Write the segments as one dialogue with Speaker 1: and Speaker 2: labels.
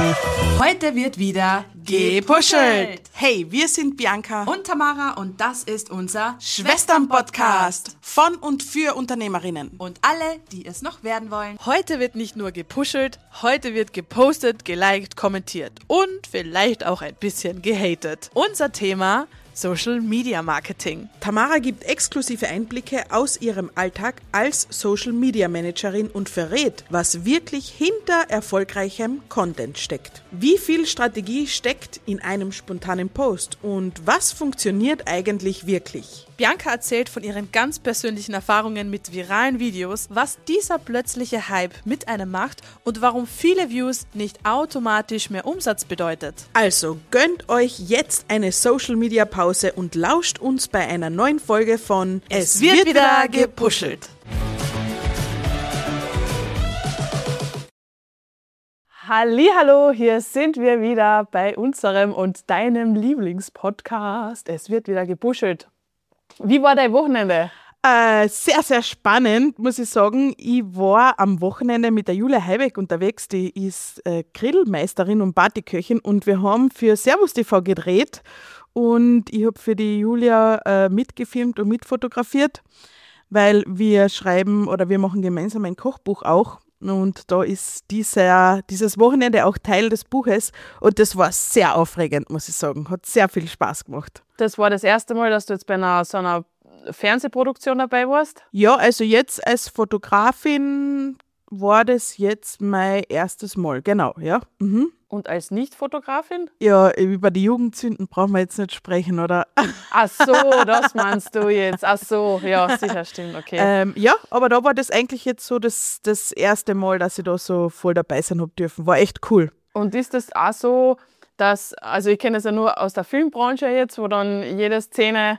Speaker 1: Heute wird wieder gepuschelt.
Speaker 2: Hey, wir sind Bianca
Speaker 1: Und Tamara und das ist unser
Speaker 2: Schwestern-Podcast von und für Unternehmerinnen.
Speaker 1: Und alle, die es noch werden wollen.
Speaker 3: Heute wird nicht nur gepuschelt, heute wird gepostet, geliked, kommentiert und vielleicht auch ein bisschen gehatet. Unser Thema: Social Media Marketing.
Speaker 2: Tamara gibt exklusive Einblicke aus ihrem Alltag als Social Media Managerin und verrät, was wirklich hinter erfolgreichem Content steckt. Wie viel Strategie steckt in einem spontanen Post und was funktioniert eigentlich wirklich?
Speaker 3: Bianca erzählt von ihren ganz persönlichen Erfahrungen mit viralen Videos, was dieser plötzliche Hype mit einem macht und warum viele Views nicht automatisch mehr Umsatz bedeutet.
Speaker 2: Also gönnt euch jetzt eine Social Media Pause und lauscht uns bei einer neuen Folge von
Speaker 3: Es wird wieder gepuschelt. Hallihallo, hier sind wir wieder bei unserem und deinem Lieblingspodcast. Es wird wieder gepuschelt. Wie war dein Wochenende?
Speaker 2: Sehr, sehr spannend, muss ich sagen. Ich war am Wochenende mit der Julia Heibeck unterwegs, die ist Grillmeisterin und Partyköchin und wir haben für Servus TV gedreht und ich habe für die Julia mitgefilmt und mitfotografiert, weil wir schreiben oder wir machen gemeinsam ein Kochbuch auch und da ist dieses Wochenende auch Teil des Buches und das war sehr aufregend, muss ich sagen. Hat sehr viel Spaß gemacht.
Speaker 3: Das war das erste Mal, dass du jetzt bei so einer Fernsehproduktion dabei warst?
Speaker 2: Ja, also jetzt als Fotografin war das jetzt mein erstes Mal, genau, ja. Mhm.
Speaker 3: Und als Nicht-Fotografin?
Speaker 2: Ja, über die Jugendsünden brauchen wir jetzt nicht sprechen, oder?
Speaker 3: Ach so, das meinst du jetzt. Ach so, ja, sicher, stimmt, okay.
Speaker 2: Ja, aber da war das eigentlich jetzt so das erste Mal, dass ich da so voll dabei sein habe dürfen. War echt cool.
Speaker 3: Und ist das auch so, dass, also ich kenne es ja nur aus der Filmbranche jetzt, wo dann jede Szene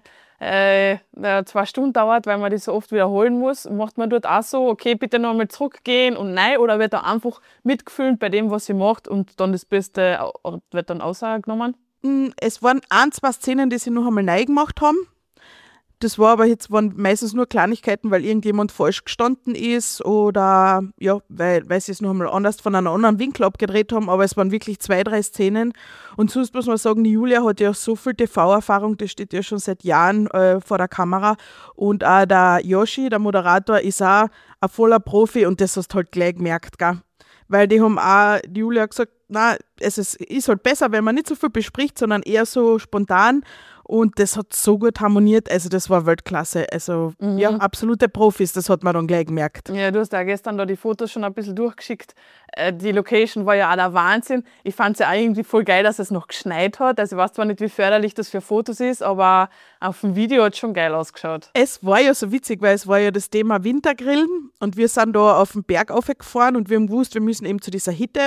Speaker 3: 2 Stunden dauert, weil man die so oft wiederholen muss. Macht man dort auch so, okay, bitte nochmal zurückgehen und nein, oder wird da einfach mitgefilmt bei dem, was sie macht und dann das Beste wird dann ausgenommen?
Speaker 2: Es waren 2 Szenen, die sie noch einmal neu gemacht haben. Das war aber jetzt waren meistens nur Kleinigkeiten, weil irgendjemand falsch gestanden ist oder ja, weil sie es noch einmal anders von einem anderen Winkel abgedreht haben, aber es waren wirklich 2, 3 Szenen. Und sonst muss man sagen, die Julia hat ja so viel TV-Erfahrung, die steht ja schon seit Jahren vor der Kamera. Und auch der Yoshi, der Moderator, ist auch ein voller Profi und das hast du halt gleich gemerkt, gell? Weil die haben auch, die Julia hat gesagt, na, es ist halt besser, wenn man nicht so viel bespricht, sondern eher so spontan. Und das hat so gut harmoniert, also das war Weltklasse. Also ja, absolute Profis, das hat man dann gleich gemerkt.
Speaker 3: Ja, du hast ja gestern da die Fotos schon ein bisschen durchgeschickt. Die Location war ja auch der Wahnsinn. Ich fand es ja auch irgendwie voll geil, dass es noch geschneit hat. Also ich weiß zwar nicht, wie förderlich das für Fotos ist, aber auf dem Video hat es schon geil ausgeschaut.
Speaker 2: Es war ja so witzig, weil es war ja das Thema Wintergrillen und wir sind da auf den Berg aufgefahren und wir haben gewusst, wir müssen eben zu dieser Hütte.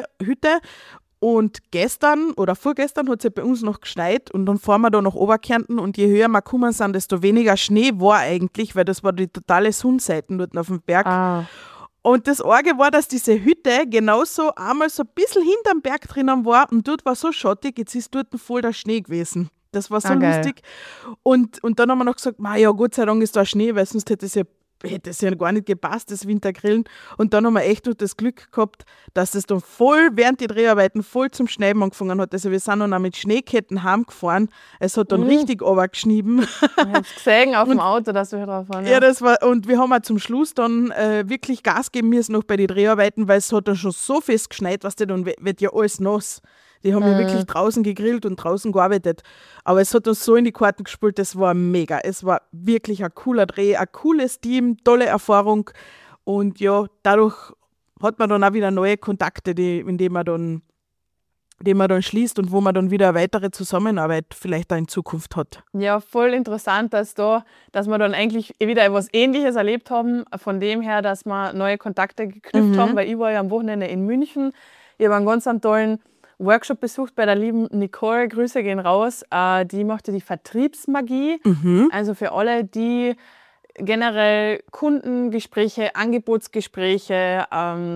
Speaker 2: Und gestern oder vorgestern hat es ja bei uns noch geschneit und dann fahren wir da nach Oberkärnten und je höher wir gekommen sind, desto weniger Schnee war eigentlich, weil das war die totale Sonnenseite dort auf dem Berg.
Speaker 3: Ah.
Speaker 2: Und das Arge war, dass diese Hütte genauso einmal so ein bisschen hinterm Berg drinnen war und dort war so schattig, jetzt ist dort voll der Schnee gewesen. Das war so lustig. Und dann haben wir noch gesagt, ja, Gott sei Dank ist da Schnee, weil sonst hätte es ja gar nicht gepasst, das Wintergrillen. Und dann haben wir echt noch das Glück gehabt, dass das dann voll während die Dreharbeiten voll zum Schneiden angefangen hat. Also wir sind dann auch mit Schneeketten heimgefahren. Es hat dann richtig runtergeschnitten.
Speaker 3: Ich habe es gesehen auf dem Auto, dass wir hier drauf waren.
Speaker 2: Ja, das war, und wir haben auch zum Schluss dann wirklich Gas geben müssen noch bei den Dreharbeiten, weil es hat dann schon so fest geschneit, was dann wird ja alles nass. Die haben ja wirklich draußen gegrillt und draußen gearbeitet. Aber es hat uns so in die Karten gespielt, das war mega. Es war wirklich ein cooler Dreh, ein cooles Team, tolle Erfahrung. Und ja, dadurch hat man dann auch wieder neue Kontakte, die man dann schließt und wo man dann wieder eine weitere Zusammenarbeit vielleicht auch in Zukunft hat.
Speaker 3: Ja, voll interessant, dass wir dann eigentlich wieder etwas Ähnliches erlebt haben, von dem her, dass wir neue Kontakte geknüpft haben, weil ich war ja am Wochenende in München. Ich habe einen ganz tollen Workshop besucht bei der lieben Nicole, Grüße gehen raus. Die machte die Vertriebsmagie, also für alle, die generell Kundengespräche, Angebotsgespräche,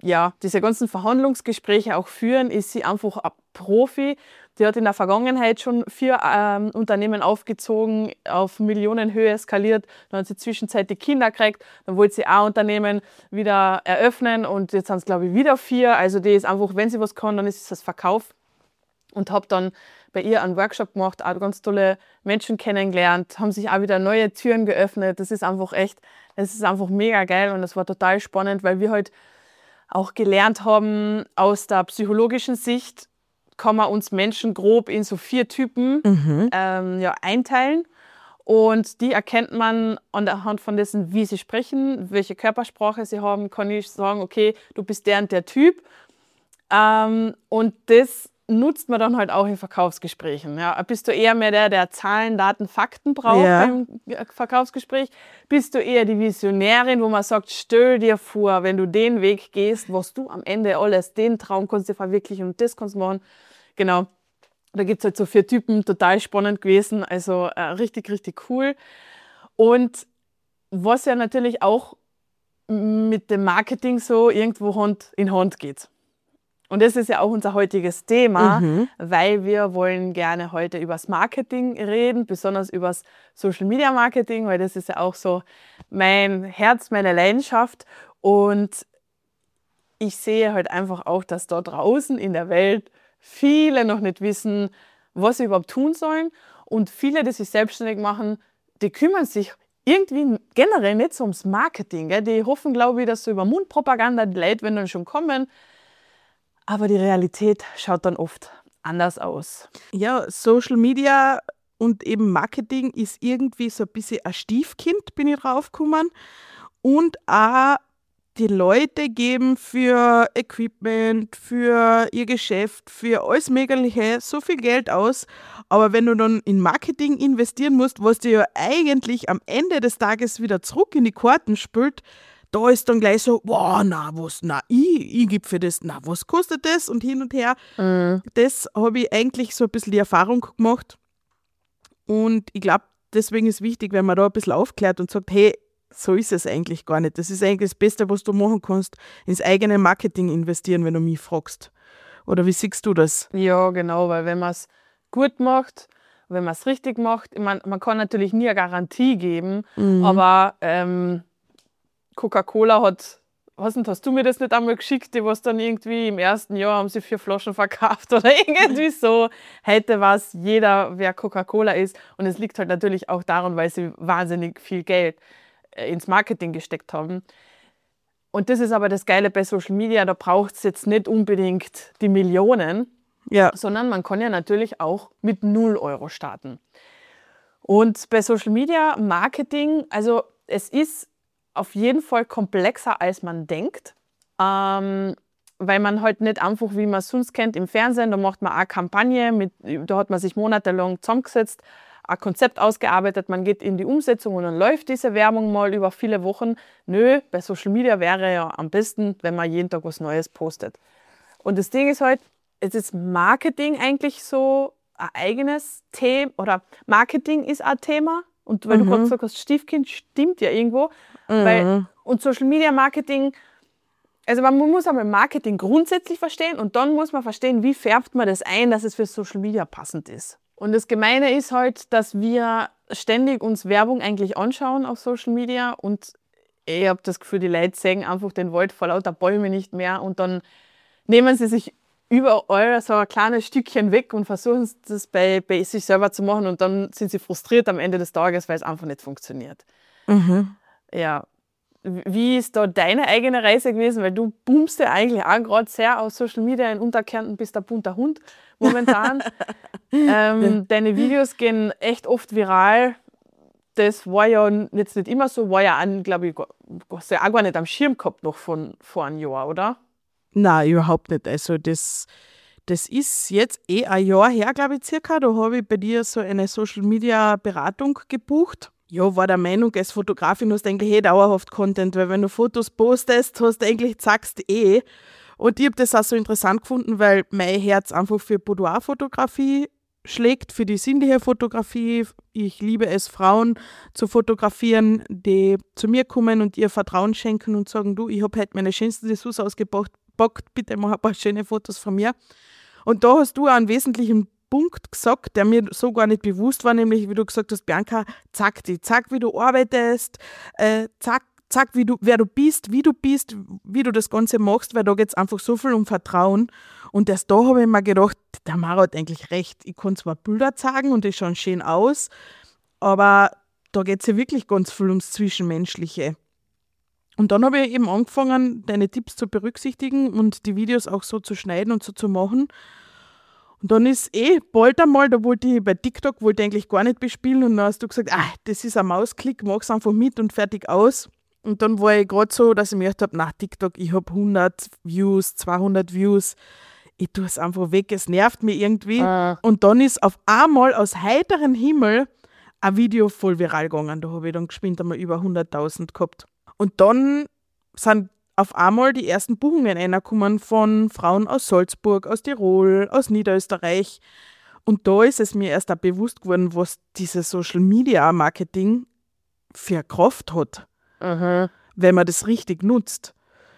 Speaker 3: diese ganzen Verhandlungsgespräche auch führen, ist sie einfach ein Profi. Die hat in der Vergangenheit schon 4 Unternehmen aufgezogen, auf Millionenhöhe eskaliert. Dann hat sie zwischenzeitlich Kinder gekriegt. Dann wollte sie auch Unternehmen wieder eröffnen und jetzt sind es, glaube ich, wieder 4. Also die ist einfach, wenn sie was kann, dann ist es das Verkauf. Und habe dann bei ihr einen Workshop gemacht, auch ganz tolle Menschen kennengelernt, haben sich auch wieder neue Türen geöffnet. Das ist einfach mega geil und das war total spannend, weil wir halt auch gelernt haben, aus der psychologischen Sicht kann man uns Menschen grob in so 4 Typen einteilen. Und die erkennt man anhand von dessen, wie sie sprechen, welche Körpersprache sie haben, kann ich sagen, okay, du bist der und der Typ. Und das nutzt man dann halt auch in Verkaufsgesprächen. Ja. Bist du eher mehr der Zahlen, Daten, Fakten braucht beim Verkaufsgespräch? Bist du eher die Visionärin, wo man sagt, stell dir vor, wenn du den Weg gehst, was du am Ende alles, den Traum kannst du verwirklichen und das kannst du machen. Genau. Da gibt es halt so 4 Typen, total spannend gewesen, also richtig, richtig cool. Und was ja natürlich auch mit dem Marketing so irgendwo Hand in Hand geht. Und das ist ja auch unser heutiges Thema, weil wir wollen gerne heute über das Marketing reden, besonders über das Social Media Marketing, weil das ist ja auch so mein Herz, meine Leidenschaft. Und ich sehe halt einfach auch, dass da draußen in der Welt viele noch nicht wissen, was sie überhaupt tun sollen. Und viele, die sich selbstständig machen, die kümmern sich irgendwie generell nicht so ums Marketing. Gell? Die hoffen, glaube ich, dass so über Mundpropaganda die Leute, wenn dann schon kommen. Aber die Realität schaut dann oft anders aus.
Speaker 2: Ja, Social Media und eben Marketing ist irgendwie so ein bisschen ein Stiefkind, bin ich draufgekommen. Und auch die Leute geben für Equipment, für ihr Geschäft, für alles Mögliche so viel Geld aus. Aber wenn du dann in Marketing investieren musst, was dir ja eigentlich am Ende des Tages wieder zurück in die Karten spült, da ist dann gleich so, wow, ich gebe für das, was kostet das? Und hin und her. Das habe ich eigentlich so ein bisschen die Erfahrung gemacht. Und ich glaube, deswegen ist wichtig, wenn man da ein bisschen aufklärt und sagt, hey, so ist es eigentlich gar nicht. Das ist eigentlich das Beste, was du machen kannst, ins eigene Marketing investieren, wenn du mich fragst. Oder wie siehst du das?
Speaker 3: Ja, genau, weil wenn man es gut macht, wenn man es richtig macht, ich meine, man kann natürlich nie eine Garantie geben, aber Coca-Cola hast du mir das nicht einmal geschickt, die was dann irgendwie im ersten Jahr haben sie 4 Flaschen verkauft oder irgendwie so. Heute weiß jeder, wer Coca-Cola ist. Und es liegt halt natürlich auch daran, weil sie wahnsinnig viel Geld ins Marketing gesteckt haben. Und das ist aber das Geile bei Social Media, da braucht es jetzt nicht unbedingt die Millionen, sondern man kann ja natürlich auch mit 0 Euro starten. Und bei Social Media Marketing, also es ist auf jeden Fall komplexer, als man denkt, weil man halt nicht einfach, wie man es sonst kennt, im Fernsehen, da macht man eine Kampagne, da hat man sich monatelang zusammengesetzt, ein Konzept ausgearbeitet, man geht in die Umsetzung und dann läuft diese Werbung mal über viele Wochen. Nö, bei Social Media wäre ja am besten, wenn man jeden Tag was Neues postet. Und das Ding ist halt, es ist Marketing eigentlich so ein eigenes Thema, oder Marketing ist ein Thema. Und weil du gerade gesagt hast, Stiefkind, stimmt ja irgendwo. Und Social Media Marketing, also man muss einmal Marketing grundsätzlich verstehen und dann muss man verstehen, wie färbt man das ein, dass es für Social Media passend ist. Und das Gemeine ist halt, dass wir ständig uns Werbung eigentlich anschauen auf Social Media und ich habe das Gefühl, die Leute sehen einfach den Wald vor lauter Bäume nicht mehr und dann nehmen sie sich überall so ein kleines Stückchen weg und versuchen das bei sich selber zu machen und dann sind sie frustriert am Ende des Tages, weil es einfach nicht funktioniert. Ja. Wie ist da deine eigene Reise gewesen? Weil du boomst ja eigentlich auch gerade sehr auf Social Media. In Unterkärnten bist du ein bunter Hund momentan. Deine Videos gehen echt oft viral. Das war ja jetzt nicht immer so, war ja, glaube ich, hast du ja auch gar nicht am Schirm gehabt noch von vor einem Jahr, oder?
Speaker 2: Nein, überhaupt nicht. Also das ist jetzt ein Jahr her, glaube ich, circa. Da habe ich bei dir so eine Social-Media-Beratung gebucht. Ja, war der Meinung, als Fotografin hast du eigentlich dauerhaft Content, weil wenn du Fotos postest, hast du eigentlich, sagst Und ich habe das auch so interessant gefunden, weil mein Herz einfach für Boudoir-Fotografie schlägt für die sinnliche Fotografie. Ich liebe es, Frauen zu fotografieren, die zu mir kommen und ihr Vertrauen schenken und sagen, du, ich habe heute meine schönsten Dessous ausgepackt, bitte mach ein paar schöne Fotos von mir. Und da hast du einen wesentlichen Punkt gesagt, der mir so gar nicht bewusst war, nämlich wie du gesagt hast, Bianca, zeig wie du arbeitest, zeig wer du bist, wie du das Ganze machst, weil da geht es einfach so viel um Vertrauen. Und erst da habe ich mir gedacht, der Mara hat eigentlich recht. Ich kann zwar Bilder zeigen und die schauen schön aus, aber da geht es ja wirklich ganz viel ums Zwischenmenschliche. Und dann habe ich eben angefangen, deine Tipps zu berücksichtigen und die Videos auch so zu schneiden und so zu machen. Und dann ist bald einmal, da wollte ich bei TikTok eigentlich gar nicht bespielen und dann hast du gesagt, das ist ein Mausklick, mach's einfach mit und fertig aus. Und dann war ich gerade so, dass ich mir gedacht habe, nach TikTok, ich habe 100 Views, 200 Views, ich tue es einfach weg, es nervt mich irgendwie. Und dann ist auf einmal aus heiterem Himmel ein Video voll viral gegangen. Da habe ich dann geschwind einmal über 100.000 gehabt. Und dann sind auf einmal die ersten Buchungen reingekommen von Frauen aus Salzburg, aus Tirol, aus Niederösterreich. Und da ist es mir erst auch bewusst geworden, was dieses Social-Media-Marketing für Kraft hat, wenn man das richtig nutzt.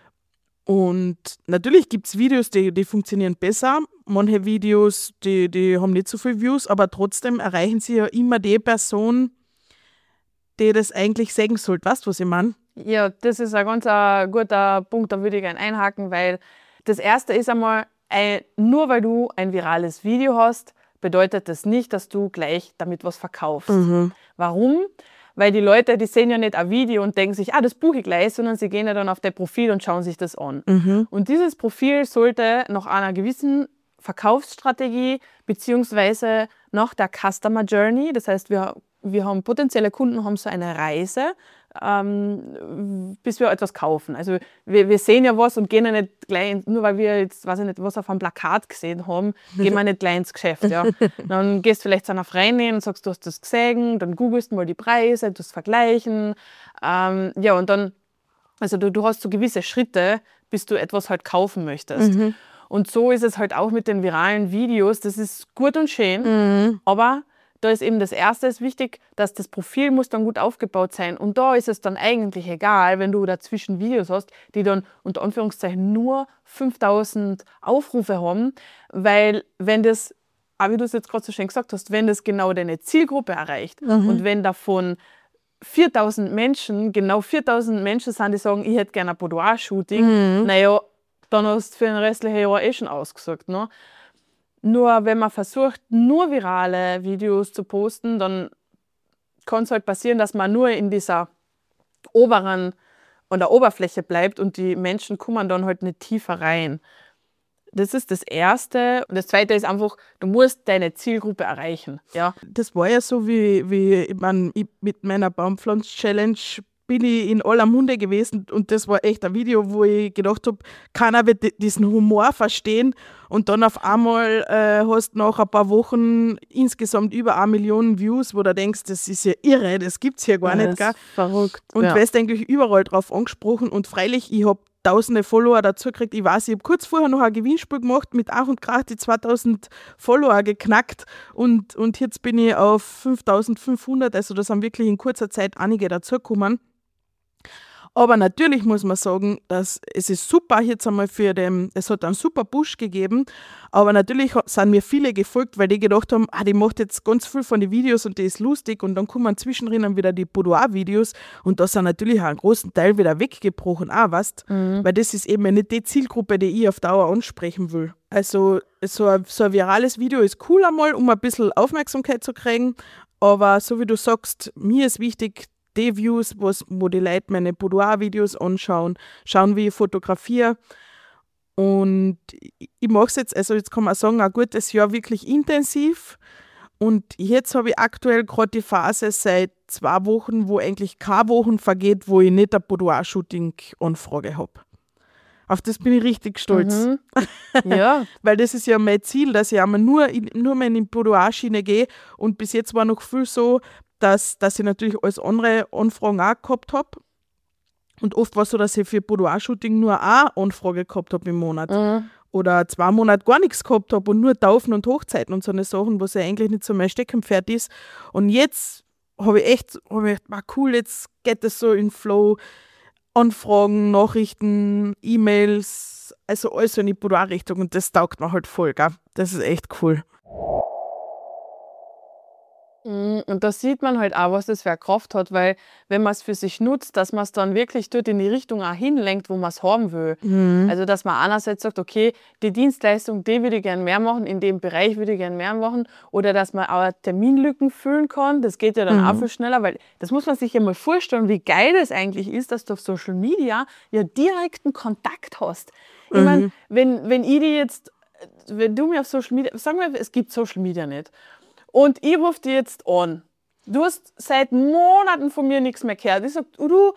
Speaker 2: Und natürlich gibt es Videos, die funktionieren besser. Manche Videos, die haben nicht so viele Views, aber trotzdem erreichen sie ja immer die Person, die das eigentlich sagen sollte. Weißt du, was ich meine?
Speaker 3: Ja, das ist ein ganz guter Punkt, da würde ich gerne einhaken, weil das Erste ist einmal, nur weil du ein virales Video hast, bedeutet das nicht, dass du gleich damit was verkaufst. Warum? Weil die Leute, die sehen ja nicht ein Video und denken sich, das buche ich gleich, sondern sie gehen ja dann auf dein Profil und schauen sich das an. Und dieses Profil sollte nach einer gewissen Verkaufsstrategie beziehungsweise nach der Customer Journey, das heißt, wir haben potenzielle Kunden, haben so eine Reise, bis wir etwas kaufen. Also wir sehen ja was und gehen ja nicht gleich, nur weil wir jetzt, weiß ich nicht, was auf einem Plakat gesehen haben, gehen wir nicht gleich ins Geschäft. Ja. Dann gehst du vielleicht zu einer Freundin und sagst, du hast das gesehen, dann googelst du mal die Preise, du vergleichen. Und dann, also du hast so gewisse Schritte, bis du etwas halt kaufen möchtest. Und so ist es halt auch mit den viralen Videos. Das ist gut und schön, aber da ist eben das Erste ist wichtig, dass das Profil muss dann gut aufgebaut sein. Und da ist es dann eigentlich egal, wenn du dazwischen Videos hast, die dann unter Anführungszeichen nur 5.000 Aufrufe haben, weil wenn das, wie du es jetzt gerade so schön gesagt hast, wenn das genau deine Zielgruppe erreicht und wenn davon 4.000 Menschen, genau 4.000 Menschen sind, die sagen, ich hätte gerne ein Boudoir-Shooting, naja, dann hast du für den restlichen Jahr schon ausgesucht. Ne? Nur wenn man versucht, nur virale Videos zu posten, dann kann es halt passieren, dass man nur in dieser an der Oberfläche bleibt und die Menschen kommen dann halt nicht tiefer rein. Das ist das Erste. Und das Zweite ist einfach, du musst deine Zielgruppe erreichen. Ja.
Speaker 2: Das war ja so, wie ich mit meiner Baumpflanz-Challenge bin ich in aller Munde gewesen und das war echt ein Video, wo ich gedacht habe, keiner wird diesen Humor verstehen und dann auf einmal hast du nach ein paar Wochen insgesamt über 1 Million Views, wo du denkst, das ist ja irre, das gibt es hier gar nicht.
Speaker 3: Das ist verrückt.
Speaker 2: Und du wirst eigentlich überall drauf angesprochen und freilich, ich habe tausende Follower dazu gekriegt. Ich weiß, ich habe kurz vorher noch ein Gewinnspiel gemacht, mit Ach und Krach die 2000 Follower geknackt und jetzt bin ich auf 5.500, also da sind wirklich in kurzer Zeit einige dazugekommen. Aber natürlich muss man sagen, dass es ist super jetzt einmal es hat einen super Push gegeben, aber natürlich sind mir viele gefolgt, weil die gedacht haben, die macht jetzt ganz viel von den Videos und die ist lustig und dann kommen zwischendrin wieder die Boudoir-Videos und da sind natürlich auch einen großen Teil wieder weggebrochen, weißt, weil das ist eben nicht die Zielgruppe, die ich auf Dauer ansprechen will. Also so ein virales Video ist cool einmal, um ein bisschen Aufmerksamkeit zu kriegen, aber so wie du sagst, mir ist wichtig, die Views, wo die Leute meine Boudoir-Videos anschauen, schauen, wie ich fotografiere. Und ich mache es jetzt, also jetzt kann man sagen, ein gutes Jahr wirklich intensiv. Und jetzt habe ich aktuell gerade die Phase seit 2 Wochen, wo eigentlich keine Wochen vergeht, wo ich nicht eine Boudoir-Shooting-Anfrage habe. Auf das bin ich richtig stolz.
Speaker 3: Ja.
Speaker 2: Weil das ist ja mein Ziel, dass ich einmal nur mehr in die Boudoir-Schiene gehe. Und bis jetzt war noch viel so, dass ich natürlich alles andere Anfragen auch gehabt habe. Und oft war es so, dass ich für Boudoir-Shooting nur eine Anfrage gehabt habe im Monat. oder 2 Monate gar nichts gehabt habe und nur Taufen und Hochzeiten und so eine Sachen, was ja eigentlich nicht so mein Steckenpferd ist. Und jetzt habe ich gedacht, cool, jetzt geht das so in Flow. Anfragen, Nachrichten, E-Mails, also alles so in die Boudoir-Richtung und das taugt mir halt voll, gell? Das ist echt cool.
Speaker 3: Und da sieht man halt auch, was das für eine Kraft hat, weil wenn man es für sich nutzt, dass man es dann wirklich dort in die Richtung auch hinlenkt, wo man es haben will. Also dass man einerseits sagt, okay, die Dienstleistung, die würde ich gerne mehr machen, in dem Bereich würde ich gerne mehr machen, oder dass man auch Terminlücken füllen kann, das geht ja dann auch viel schneller, weil das muss man sich ja mal vorstellen, wie geil das eigentlich ist, dass du auf Social Media ja direkten Kontakt hast. Ich meine, wenn ich die jetzt, wenn du mir auf Social Media, sagen wir, es gibt Social Media nicht, und ich rufe dich jetzt an. Du hast seit Monaten von mir nichts mehr gehört. Ich sage, du,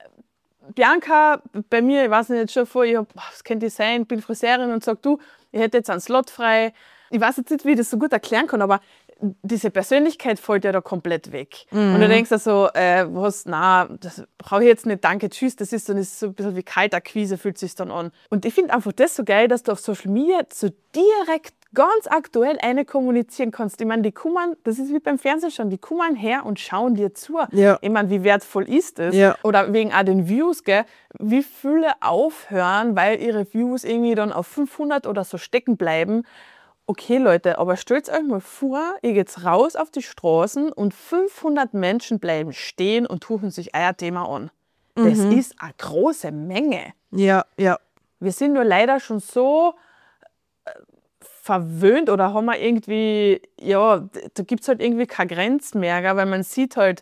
Speaker 3: Bianca, bei mir, ich weiß nicht, schon vor, was könnte das sein, ich bin Friseurin und sage, du, ich hätte jetzt einen Slot frei. Ich weiß jetzt nicht, wie ich das so gut erklären kann, aber diese Persönlichkeit fällt ja da komplett weg. Und du denkst dir so, das brauche ich jetzt nicht, danke, tschüss, das ist so ein bisschen wie Kaltakquise, fühlt sich dann an. Und ich finde einfach das so geil, dass du auf Social Media so direkt ganz aktuell eine kommunizieren kannst. Ich meine, die kommen, das ist wie beim Fernsehen schon, die kommen her und schauen dir zu.
Speaker 2: Ja.
Speaker 3: Ich meine, wie wertvoll ist das?
Speaker 2: Ja.
Speaker 3: Oder wegen auch den Views, gell? Wie viele aufhören, weil ihre Views irgendwie dann auf 500 oder so stecken bleiben. Okay, Leute, aber stellt euch mal vor, ihr geht raus auf die Straßen und 500 Menschen bleiben stehen und tuchen sich euer Thema an. Das ist eine große Menge.
Speaker 2: Ja, ja.
Speaker 3: Wir sind nur leider schon so verwöhnt oder haben wir irgendwie, ja, da gibt es halt irgendwie keine Grenzen mehr, gell? Weil man sieht halt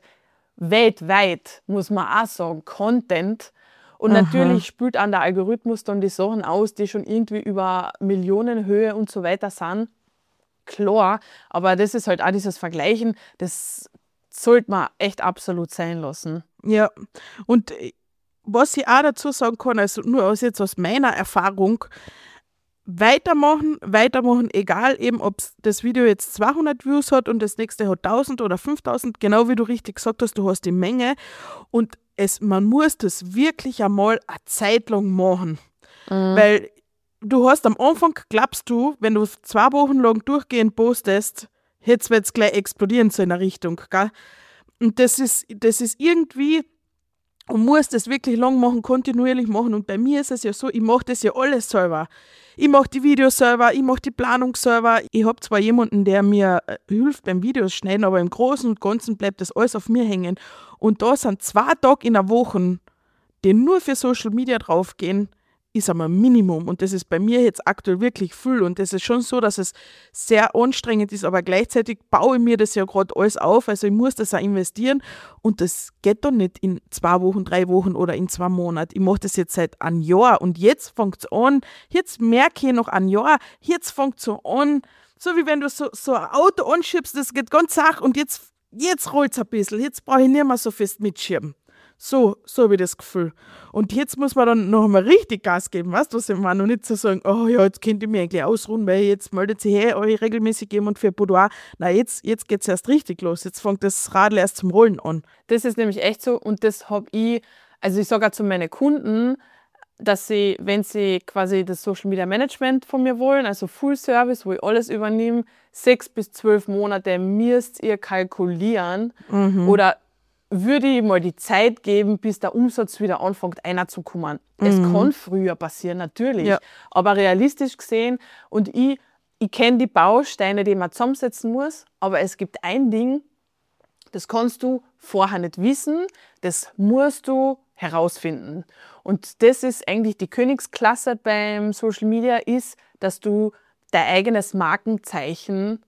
Speaker 3: weltweit, muss man auch sagen, Content. Und natürlich spült an der Algorithmus dann die Sachen aus, die schon irgendwie über Millionenhöhe und so weiter sind. Klar, aber das ist halt auch dieses Vergleichen, das sollte man echt absolut sein lassen.
Speaker 2: Ja, und was ich auch dazu sagen kann, also nur jetzt aus meiner Erfahrung, weitermachen, egal eben, ob das Video jetzt 200 Views hat und das nächste hat 1000 oder 5000, genau wie du richtig gesagt hast, du hast die Menge und man muss das wirklich einmal eine Zeit lang machen, weil du hast am Anfang, glaubst du, wenn du 2 Wochen lang durchgehend postest, jetzt wird es gleich explodieren so in der Richtung, gell? Und das ist irgendwie, und muss das wirklich lang machen, kontinuierlich machen. Und bei mir ist es ja so, ich mache das ja alles selber. Ich mache die Videos selber, ich mache die Planung selber. Ich habe zwar jemanden, der mir hilft beim Videos schneiden, aber im Großen und Ganzen bleibt das alles auf mir hängen. Und da sind 2 Tage in der Woche, die nur für Social Media draufgehen, ist einmal Minimum. Und das ist bei mir jetzt aktuell wirklich viel. Und das ist schon so, dass es sehr anstrengend ist, aber gleichzeitig baue ich mir das ja gerade alles auf. Also ich muss das auch investieren. Und das geht dann nicht in 2 Wochen, 3 Wochen oder in 2 Monaten. Ich mache das jetzt seit einem Jahr. Und jetzt fängt es an, jetzt merke ich nach einem Jahr, jetzt fängt es so an, so wie wenn du so ein Auto anschiebst, das geht ganz sach und jetzt rollt es ein bisschen. Jetzt brauche ich nicht mehr so fest mitschieben. So habe ich das Gefühl. Und jetzt muss man dann noch einmal richtig Gas geben, weißt du, was ich meine? Und nicht so sagen, oh ja, jetzt könnt ihr mich eigentlich ausruhen, weil jetzt meldet sich euch regelmäßig jemand für Boudoir. Nein, jetzt geht es erst richtig los. Jetzt fängt das Radl erst zum Rollen an.
Speaker 3: Das ist nämlich echt so und das habe ich, also ich sage auch zu meinen Kunden, dass sie, wenn sie quasi das Social Media Management von mir wollen, also Full Service, wo ich alles übernehme, 6 bis 12 Monate müsst ihr kalkulieren oder würde ich mal die Zeit geben, bis der Umsatz wieder anfängt, reinzukommen. Es kann früher passieren, natürlich.
Speaker 2: Ja.
Speaker 3: Aber realistisch gesehen, und ich kenne die Bausteine, die man zusammensetzen muss, aber es gibt ein Ding, das kannst du vorher nicht wissen, das musst du herausfinden. Und das ist eigentlich die Königsklasse beim Social Media, ist, dass du dein eigenes Markenzeichen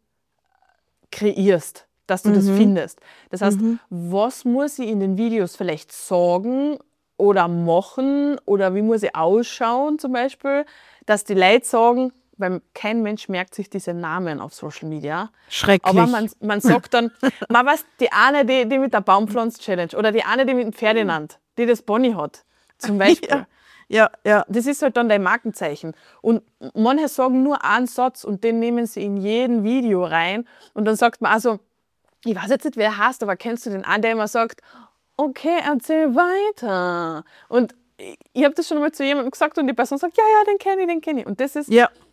Speaker 3: kreierst, dass du das findest. Das heißt, was muss ich in den Videos vielleicht sagen oder machen oder wie muss ich ausschauen zum Beispiel, dass die Leute sagen, weil kein Mensch merkt sich diese Namen auf Social Media.
Speaker 2: Schrecklich.
Speaker 3: Aber man sagt dann, man weiß, die eine, die mit der Baumpflanz-Challenge oder die eine, die mit dem Ferdinand, die das Bonnie hat, zum Beispiel.
Speaker 2: Ja.
Speaker 3: Das ist halt dann dein Markenzeichen. Und manche sagen nur einen Satz und den nehmen sie in jedem Video rein. Und dann sagt man also, ich weiß jetzt nicht, wer er heißt, aber kennst du den einen, der immer sagt, okay, erzähl weiter. Und ich habe das schon mal zu jemandem gesagt und die Person sagt, ja, den kenne ich. Und das ist,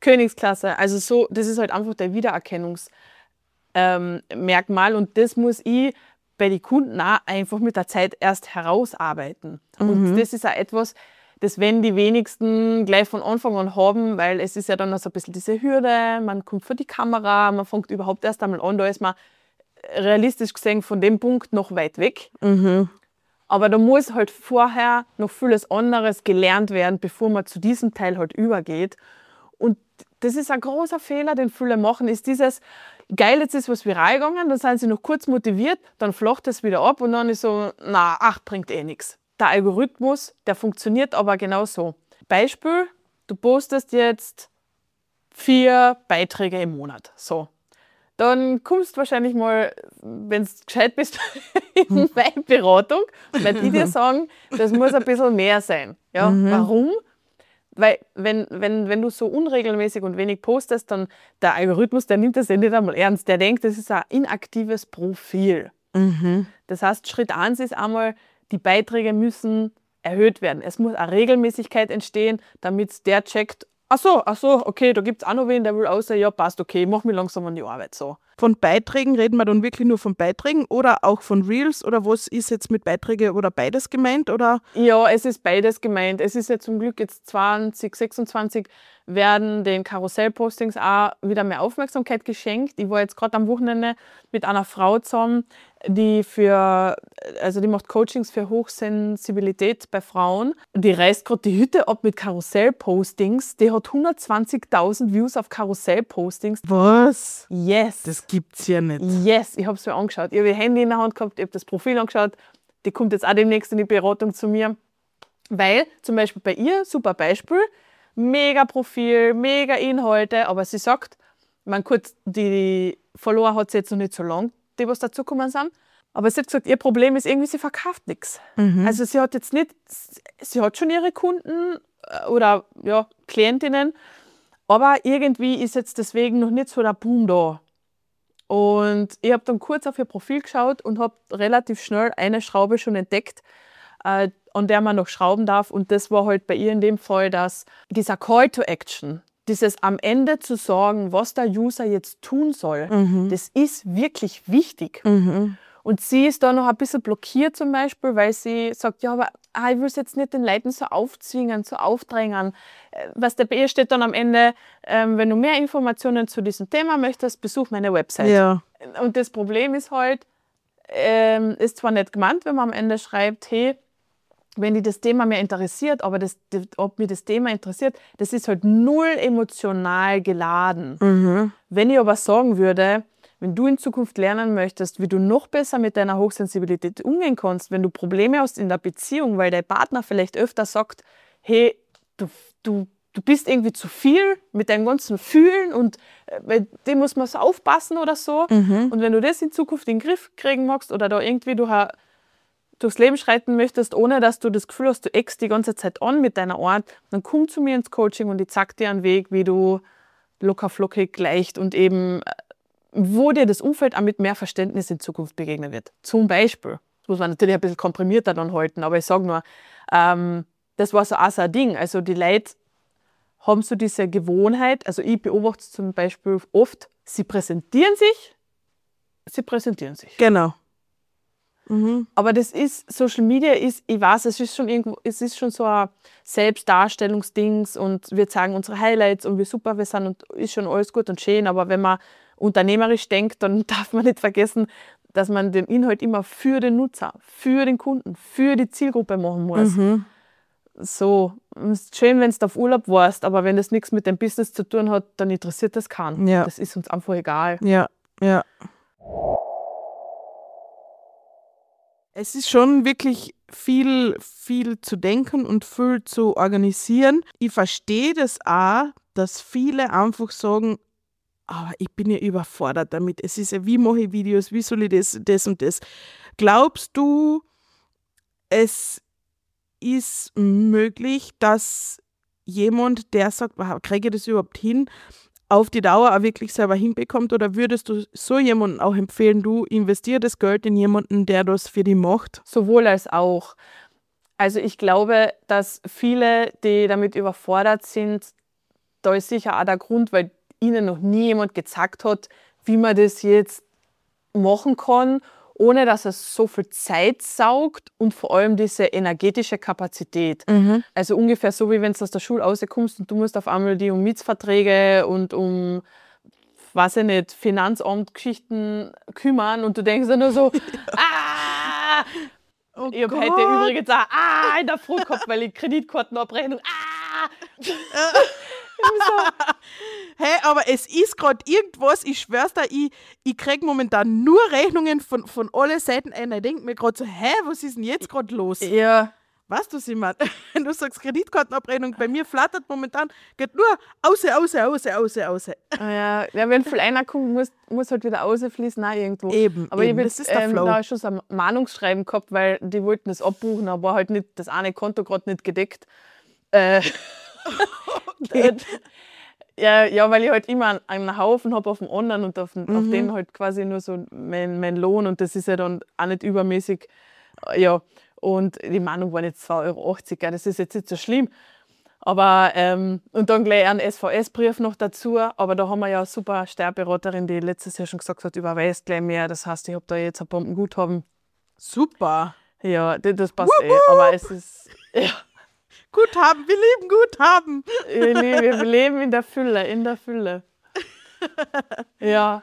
Speaker 3: Königsklasse. Also so, das ist halt einfach der Wiedererkennungsmerkmal und das muss ich bei den Kunden auch einfach mit der Zeit erst herausarbeiten. Und das ist auch etwas, das wenn die wenigsten gleich von Anfang an haben, weil es ist ja dann noch so ein bisschen diese Hürde, man kommt vor die Kamera, man fängt überhaupt erst einmal an, da ist man realistisch gesehen von dem Punkt noch weit weg. Aber da muss halt vorher noch vieles anderes gelernt werden, bevor man zu diesem Teil halt übergeht. Und das ist ein großer Fehler, den viele machen, ist dieses, geil, jetzt ist was viral gegangen, dann sind sie noch kurz motiviert, dann flacht es wieder ab und dann ist so, bringt eh nichts. Der Algorithmus, der funktioniert aber genauso. Beispiel, du postest jetzt 4 Beiträge im Monat. So. Dann kommst du wahrscheinlich mal, wenn du gescheit bist, in meine Beratung, weil die dir sagen, das muss ein bisschen mehr sein. Ja, warum? Weil wenn du so unregelmäßig und wenig postest, dann der Algorithmus, der nimmt das ja nicht einmal ernst. Der denkt, das ist ein inaktives Profil. Das heißt, Schritt 1 ist einmal, die Beiträge müssen erhöht werden. Es muss eine Regelmäßigkeit entstehen, damit der checkt, ach so, okay, da gibt es auch noch wen, der will außer, ja, passt, okay, mach mich langsam an die Arbeit. So.
Speaker 2: Von Beiträgen reden wir dann wirklich nur von Beiträgen oder auch von Reels oder was ist jetzt mit Beiträgen oder beides gemeint? Oder?
Speaker 3: Ja, es ist beides gemeint. Es ist ja zum Glück jetzt 2026 werden den Karussellpostings auch wieder mehr Aufmerksamkeit geschenkt. Ich war jetzt gerade am Wochenende mit einer Frau zusammen, die macht Coachings für Hochsensibilität bei Frauen. Die reißt gerade die Hütte ab mit Karussellpostings. Die hat 120.000 Views auf Karussellpostings.
Speaker 2: Was?
Speaker 3: Yes.
Speaker 2: Das gibt's ja nicht.
Speaker 3: Yes, ich habe es mir angeschaut. Ich habe ihr Handy in der Hand gehabt, ich habe das Profil angeschaut. Die kommt jetzt auch demnächst in die Beratung zu mir. Weil, zum Beispiel bei ihr, super Beispiel, mega Profil, mega Inhalte, aber sie sagt, die Follower hat sie jetzt noch nicht so lang, die was dazugekommen sind, aber sie hat gesagt, ihr Problem ist irgendwie, sie verkauft nichts. Also sie hat schon ihre Kunden oder ja, Klientinnen, aber irgendwie ist jetzt deswegen noch nicht so der Boom da. Und ich habe dann kurz auf ihr Profil geschaut und habe relativ schnell eine Schraube schon entdeckt, an der man noch schrauben darf. Und das war halt bei ihr in dem Fall, dass dieser Call to Action, dieses am Ende zu sagen, was der User jetzt tun soll, das ist wirklich wichtig. Und sie ist da noch ein bisschen blockiert zum Beispiel, weil sie sagt, ja, aber ich will es jetzt nicht den Leuten so aufzwingen, so aufdrängen. Was bei ihr steht dann am Ende, wenn du mehr Informationen zu diesem Thema möchtest, besuch meine Website.
Speaker 2: Ja.
Speaker 3: Und das Problem ist halt, ist zwar nicht gemeint, wenn man am Ende schreibt, hey, wenn dich das Thema mehr interessiert, aber ob mir das Thema interessiert, das ist halt null emotional geladen. Wenn ich aber sagen würde, wenn du in Zukunft lernen möchtest, wie du noch besser mit deiner Hochsensibilität umgehen kannst, wenn du Probleme hast in der Beziehung, weil dein Partner vielleicht öfter sagt, hey, du bist irgendwie zu viel mit deinem ganzen Fühlen und bei dem muss man so aufpassen oder so. Und wenn du das in Zukunft in den Griff kriegen magst oder da irgendwie durchs Leben schreiten möchtest, ohne dass du das Gefühl hast, du eckst die ganze Zeit an mit deiner Art, dann komm zu mir ins Coaching und ich zeig dir einen Weg, wie du locker flockig, leicht und eben, wo dir das Umfeld auch mit mehr Verständnis in Zukunft begegnen wird. Zum Beispiel, das muss man natürlich ein bisschen komprimierter dann halten, aber ich sage nur, das war so auch so ein Ding. Also die Leute haben so diese Gewohnheit, also ich beobachte es zum Beispiel oft, sie präsentieren sich.
Speaker 2: Genau.
Speaker 3: Aber das ist, Social Media ist, ich weiß, es ist schon so ein Selbstdarstellungsdings und wir zeigen unsere Highlights und wie super wir sind und ist schon alles gut und schön, aber wenn man unternehmerisch denkt, dann darf man nicht vergessen, dass man den Inhalt immer für den Nutzer, für den Kunden, für die Zielgruppe machen muss. So, es ist schön, wenn du auf Urlaub warst, aber wenn das nichts mit dem Business zu tun hat, dann interessiert das keinen.
Speaker 2: Ja.
Speaker 3: Das ist uns einfach egal.
Speaker 2: Ja. Es ist schon wirklich viel zu denken und viel zu organisieren. Ich verstehe das auch, dass viele einfach sagen, aber ich bin ja überfordert damit. Es ist ja, wie mache ich Videos, wie soll ich das und das. Glaubst du, es ist möglich, dass jemand, der sagt, kriege ich das überhaupt hin, auf die Dauer auch wirklich selber hinbekommt? Oder würdest du so jemanden auch empfehlen, du investier das Geld in jemanden, der das für dich macht?
Speaker 3: Sowohl als auch. Also ich glaube, dass viele, die damit überfordert sind, da ist sicher auch der Grund, weil ihnen noch nie jemand gezeigt hat, wie man das jetzt machen kann, ohne dass es so viel Zeit saugt und vor allem diese energetische Kapazität. Also ungefähr so, wie wenn du aus der Schule rauskommst und du musst auf einmal die um Mietsverträge und um, weiß ich nicht, Finanzamtgeschichten kümmern und du denkst dir nur so, ah!
Speaker 2: Oh
Speaker 3: Ich habe
Speaker 2: Gott.
Speaker 3: heute übrigens auch in der Früh gehabt, weil ich Kreditkartenabrechnung,
Speaker 2: Hey, aber es ist gerade irgendwas, ich schwör's dir, ich krieg momentan nur Rechnungen von allen Seiten ein. Ich denke mir gerade so, hä, was ist denn jetzt gerade los?
Speaker 3: Ja,
Speaker 2: Weißt du, Simon, wenn du sagst Kreditkartenabrechnung, bei mir flattert momentan, geht nur aus.
Speaker 3: ja, wenn viel einer kommt, muss halt wieder rausfließen, auch irgendwo.
Speaker 2: Eben,
Speaker 3: aber ich
Speaker 2: eben,
Speaker 3: habe
Speaker 2: das ist der Flow.
Speaker 3: da schon so ein Mahnungsschreiben gehabt, weil die wollten das abbuchen, aber war halt nicht, das eine Konto gerade nicht gedeckt. Ja, weil ich halt immer einen Haufen habe auf dem anderen und auf den halt quasi nur so mein Lohn und das ist ja dann auch nicht übermäßig. Ja, und die Mahnung war jetzt 2,80 €, gell, das ist jetzt nicht so schlimm. Aber, und dann gleich einen SVS-Brief noch dazu, aber da haben wir ja eine super Steuerberaterin, die letztes Jahr schon gesagt hat, überweist gleich mehr. Das heißt, ich habe da jetzt ein Bombenguthaben.
Speaker 2: Super.
Speaker 3: Ja, das passt aber es ist, ja.
Speaker 2: Guthaben, wir lieben Guthaben.
Speaker 3: Wir leben in der Fülle. Ja.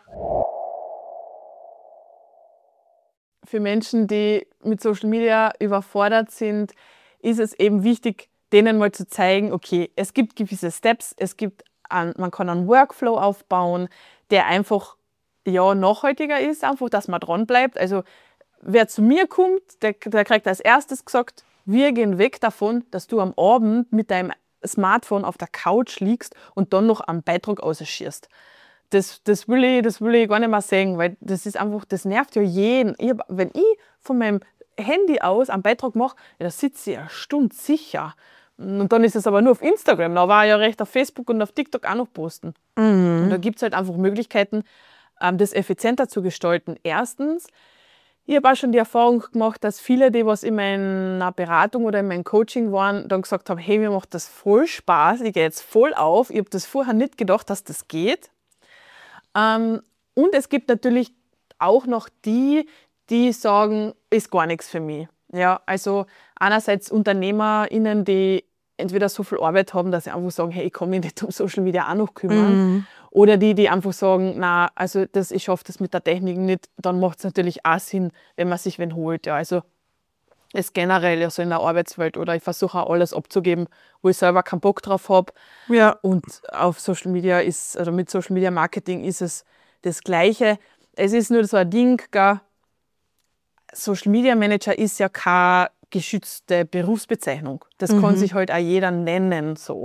Speaker 3: Für Menschen, die mit Social Media überfordert sind, ist es eben wichtig, denen mal zu zeigen, okay, es gibt gewisse Steps, man kann einen Workflow aufbauen, der einfach nachhaltiger ist, einfach, dass man dran bleibt. Also wer zu mir kommt, der kriegt als erstes gesagt, wir gehen weg davon, dass du am Abend mit deinem Smartphone auf der Couch liegst und dann noch einen Beitrag rausschießt. Das will ich gar nicht mehr sagen, weil das ist einfach, das nervt ja jeden. Wenn ich von meinem Handy aus einen Beitrag mache, da sitze ich eine Stunde sicher. Und dann ist es aber nur auf Instagram. Da war ja recht auf Facebook und auf TikTok auch noch posten. Und da gibt es halt einfach Möglichkeiten, das effizienter zu gestalten. Erstens, ich habe auch schon die Erfahrung gemacht, dass viele, die was in meiner Beratung oder in meinem Coaching waren, dann gesagt haben, hey, mir macht das voll Spaß, ich gehe jetzt voll auf. Ich habe das vorher nicht gedacht, dass das geht. Und es gibt natürlich auch noch die sagen, ist gar nichts für mich. Ja, also einerseits UnternehmerInnen, die entweder so viel Arbeit haben, dass sie einfach sagen, hey, ich kann mich nicht um Social Media auch noch kümmern. Oder die einfach sagen, na, also ich schaffe das mit der Technik nicht, dann macht es natürlich auch Sinn, wenn man sich wen holt. Ja, also ist generell also in der Arbeitswelt oder ich versuche auch alles abzugeben, wo ich selber keinen Bock drauf habe.
Speaker 2: Ja.
Speaker 3: Und auf Social Media mit Social Media Marketing ist es das Gleiche. Es ist nur so ein Ding, gell? Social Media Manager ist ja keine geschützte Berufsbezeichnung. Das kann sich halt auch jeder nennen. So.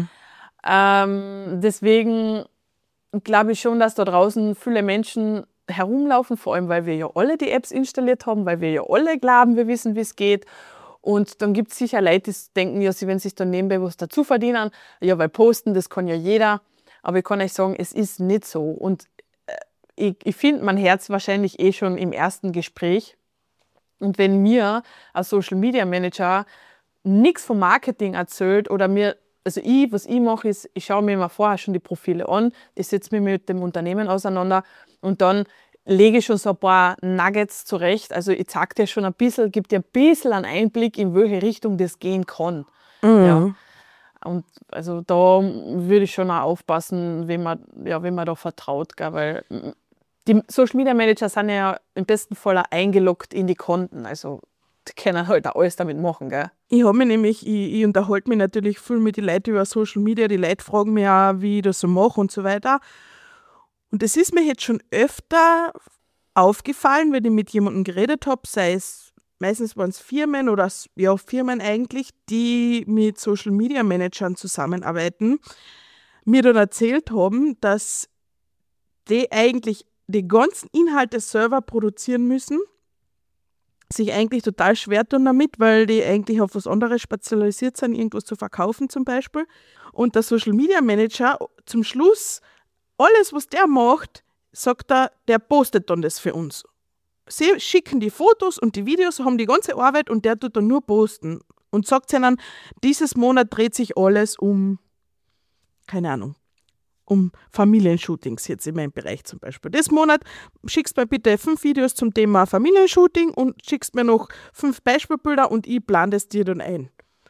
Speaker 3: Deswegen glaube ich schon, dass da draußen viele Menschen herumlaufen, vor allem, weil wir ja alle die Apps installiert haben, weil wir ja alle glauben, wir wissen, wie es geht. Und dann gibt es sicher Leute, die denken, ja, sie werden sich dann nebenbei was dazu verdienen. Ja, weil posten, das kann ja jeder. Aber ich kann euch sagen, es ist nicht so. Und ich finde mein Herz wahrscheinlich schon im ersten Gespräch. Und wenn mir als Social Media Manager nichts vom Marketing erzählt oder was ich mache, ist, ich schaue mir immer vorher schon die Profile an, ich setze mich mit dem Unternehmen auseinander und dann lege ich schon so ein paar Nuggets zurecht. Also ich zeige dir schon ein bisschen, gebe dir ein bisschen einen Einblick, in welche Richtung das gehen kann. Ja. Und also da würde ich schon auch aufpassen, wem man da vertraut, gell? Weil die Social Media Manager sind ja im besten Fall auch eingeloggt in die Konten. Also die können halt auch alles damit machen, gell?
Speaker 2: Ich unterhalte mich natürlich viel mit den Leuten über Social Media. Die Leute fragen mich auch, wie ich das so mache und so weiter. Und es ist mir jetzt schon öfter aufgefallen, wenn ich mit jemandem geredet habe, meistens waren es Firmen oder Firmen eigentlich, die mit Social Media Managern zusammenarbeiten, mir dann erzählt haben, dass die eigentlich die ganzen Inhalte selber produzieren müssen, sich eigentlich total schwer tun damit, weil die eigentlich auf was anderes spezialisiert sind, irgendwas zu verkaufen zum Beispiel. Und der Social Media Manager zum Schluss, alles was der macht, sagt er, der postet dann das für uns. Sie schicken die Fotos und die Videos, haben die ganze Arbeit und der tut dann nur posten. Und sagt ihnen, dieses Monat dreht sich alles um keine Ahnung, um Familienshootings jetzt in meinem Bereich zum Beispiel. Das Monat schickst mir bitte 5 Videos zum Thema Familienshooting und schickst mir noch 5 Beispielbilder und ich plane das dir dann ein.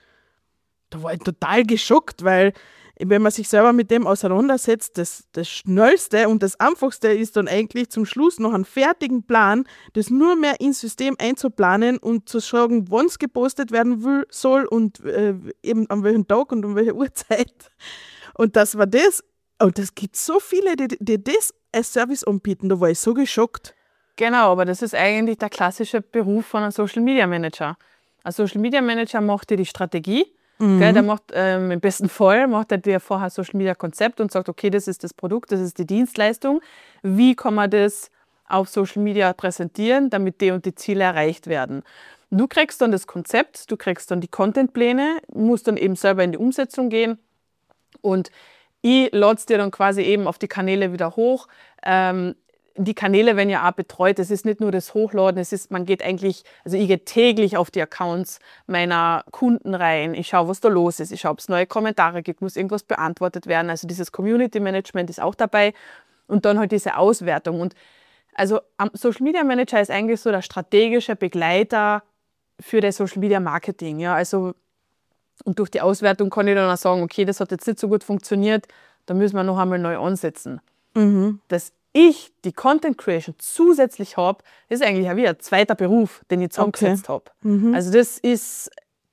Speaker 2: Da war ich total geschockt, weil wenn man sich selber mit dem auseinandersetzt, das Schnellste und das Einfachste ist dann eigentlich zum Schluss noch einen fertigen Plan, das nur mehr ins System einzuplanen und zu sagen, wann es gepostet werden soll und eben an welchem Tag und um welche Uhrzeit. Und das war das. Und es gibt so viele, die das als Service anbieten, da war ich so geschockt.
Speaker 3: Genau, aber das ist eigentlich der klassische Beruf von einem Social Media Manager. Ein Social Media Manager macht dir die Strategie. Gell, der macht im besten Fall macht er dir vorher ein Social Media Konzept und sagt, okay, das ist das Produkt, das ist die Dienstleistung. Wie kann man das auf Social Media präsentieren, damit die und die Ziele erreicht werden? Du kriegst dann das Konzept, du kriegst dann die Contentpläne, musst dann eben selber in die Umsetzung gehen und ich lade es dir dann quasi eben auf die Kanäle wieder hoch. Die Kanäle werden ja auch betreut. Es ist nicht nur das Hochladen, man geht eigentlich, also ich gehe täglich auf die Accounts meiner Kunden rein. Ich schaue, was da los ist. Ich schaue, ob es neue Kommentare gibt, muss irgendwas beantwortet werden. Also dieses Community Management ist auch dabei. Und dann halt diese Auswertung. Und also Social Media Manager ist eigentlich so der strategische Begleiter für das Social Media Marketing. Ja, also, und durch die Auswertung kann ich dann auch sagen, okay, das hat jetzt nicht so gut funktioniert, da müssen wir noch einmal neu ansetzen. Dass ich die Content Creation zusätzlich habe, ist eigentlich auch wieder ein zweiter Beruf, den ich zusammengesetzt habe. Also das ist,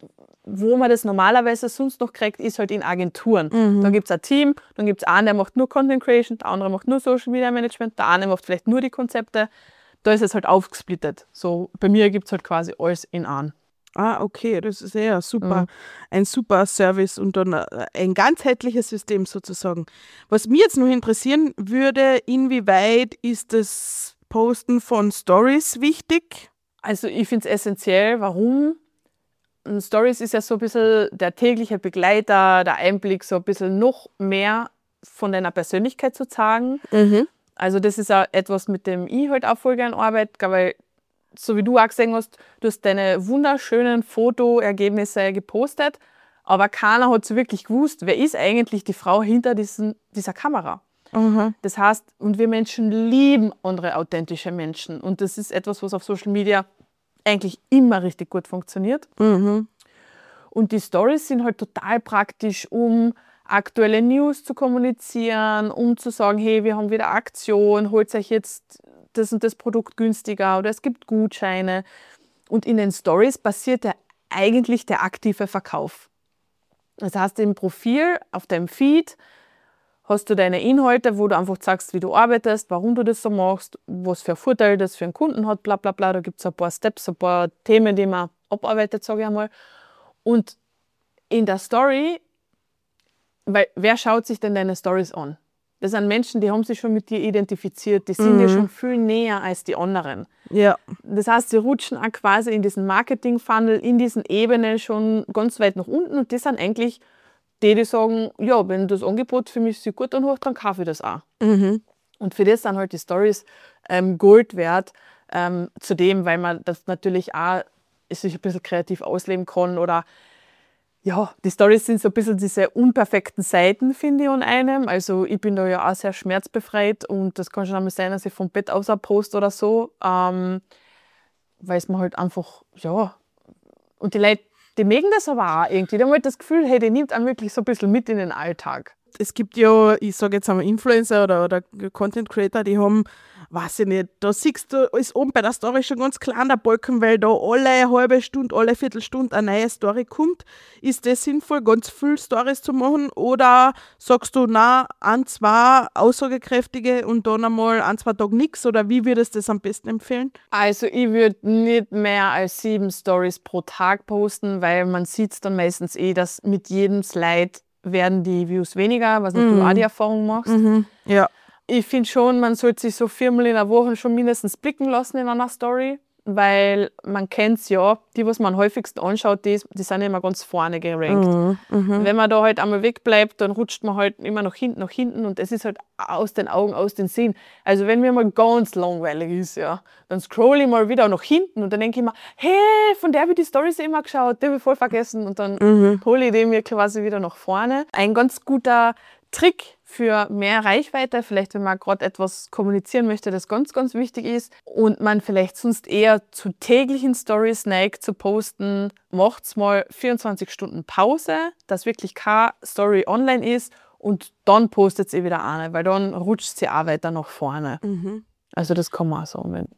Speaker 3: wo man das normalerweise sonst noch kriegt, ist halt in Agenturen. Da gibt es ein Team, dann gibt es einen, der macht nur Content Creation, der andere macht nur Social Media Management, der eine macht vielleicht nur die Konzepte. Da ist es halt aufgesplittet. So, bei mir gibt es halt quasi alles in einem.
Speaker 2: Ah, okay, das ist ja super, ein super Service und dann ein ganzheitliches System sozusagen. Was mich jetzt noch interessieren würde, inwieweit ist das Posten von Stories wichtig?
Speaker 3: Also ich finde es essentiell. Warum? Stories ist ja so ein bisschen der tägliche Begleiter, der Einblick, so ein bisschen noch mehr von deiner Persönlichkeit zu zeigen. Also das ist auch etwas, mit dem ich halt auch voll gerne arbeite, weil so wie du auch gesehen hast, du hast deine wunderschönen Fotoergebnisse gepostet, aber keiner hat so wirklich gewusst, wer ist eigentlich die Frau hinter dieser Kamera. Das heißt, und wir Menschen lieben andere authentische Menschen und das ist etwas, was auf Social Media eigentlich immer richtig gut funktioniert. Und die Stories sind halt total praktisch, um aktuelle News zu kommunizieren, um zu sagen, hey, wir haben wieder Aktion, holt euch jetzt das und das Produkt günstiger oder es gibt Gutscheine. Und in den Stories passiert ja eigentlich der aktive Verkauf. Das heißt, im Profil, auf deinem Feed, hast du deine Inhalte, wo du einfach sagst, wie du arbeitest, warum du das so machst, was für Vorteile das für einen Kunden hat, bla bla bla. Da gibt es ein paar Steps, ein paar Themen, die man abarbeitet, sage ich einmal. Und in der Story, weil wer schaut sich denn deine Stories an? Das sind Menschen, die haben sich schon mit dir identifiziert, die sind dir schon viel näher als die anderen.
Speaker 2: Ja.
Speaker 3: Das heißt, sie rutschen auch quasi in diesen Marketing-Funnel, in diesen Ebenen schon ganz weit nach unten und das sind eigentlich die sagen, ja, wenn das Angebot für mich sich gut anhört, dann kaufe ich das auch. Und für das sind halt die Stories Gold wert, zudem, weil man das natürlich auch sich ein bisschen kreativ ausleben kann oder ja, die Storys sind so ein bisschen diese unperfekten Seiten, finde ich, an einem. Also ich bin da ja auch sehr schmerzbefreit und das kann schon einmal sein, dass ich vom Bett aus poste oder so, weil es mir halt einfach, ja, und die Leute, die mögen das aber auch irgendwie. Die haben halt das Gefühl, hey, die nimmt einen wirklich so ein bisschen mit in den Alltag.
Speaker 2: Es gibt ja, ich sage jetzt einmal Influencer oder Content Creator, die haben, weiß ich nicht, da siehst du, ist oben bei der Story schon ganz klein der Balken, weil da alle halbe Stunde, alle Viertelstunde eine neue Story kommt. Ist das sinnvoll, ganz viele Stories zu machen oder sagst du, na, 1, 2 aussagekräftige und dann einmal 1, 2 Tage nichts oder wie würdest du das am besten empfehlen?
Speaker 3: Also ich würde nicht mehr als 7 Stories pro Tag posten, weil man sieht es dann meistens dass mit jedem Slide werden die Views weniger, was du auch die Erfahrung machst.
Speaker 2: Ja.
Speaker 3: Ich finde schon, man sollte sich so 4-mal in der Woche schon mindestens blicken lassen in einer Story, weil man kennt es ja, die, was man am häufigsten anschaut, die sind immer ganz vorne gerankt. Wenn man da halt einmal wegbleibt, dann rutscht man halt immer nach hinten und es ist halt aus den Augen, aus den Sinn. Also wenn mir mal ganz langweilig ist, ja, dann scroll ich mal wieder nach hinten und dann denke ich mir, hey, von der habe ich die Storys immer geschaut, die habe ich voll vergessen und dann hole ich die mir quasi wieder nach vorne. Ein ganz guter Trick für mehr Reichweite, vielleicht wenn man gerade etwas kommunizieren möchte, das ganz, ganz wichtig ist und man vielleicht sonst eher zu täglichen Stories neigt zu posten, macht's mal 24 Stunden Pause, dass wirklich keine Story online ist und dann postet sie wieder eine, weil dann rutscht sie auch weiter nach vorne. Also das kann man auch so anwenden.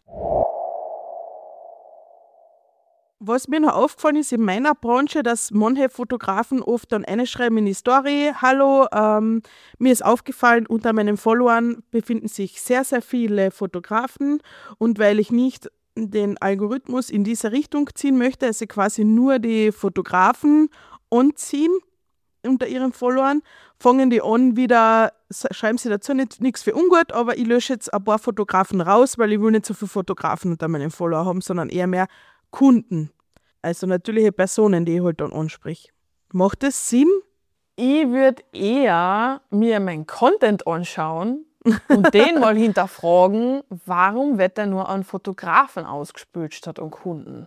Speaker 2: Was mir noch aufgefallen ist in meiner Branche, dass manche Fotografen oft dann reinschreiben in die Story: Hallo, mir ist aufgefallen, unter meinen Followern befinden sich sehr, sehr viele Fotografen und weil ich nicht den Algorithmus in diese Richtung ziehen möchte, also quasi nur die Fotografen anziehen unter ihren Followern, fangen die an wieder, schreiben sie dazu nichts für ungut, aber ich lösche jetzt ein paar Fotografen raus, weil ich will nicht so viele Fotografen unter meinen Followern haben, sondern eher mehr Kunden, also natürliche Personen, die ich halt dann anspreche. Macht das Sinn?
Speaker 3: Ich würde eher mir meinen Content anschauen und den mal hinterfragen, warum wird der nur an Fotografen ausgespült statt an Kunden?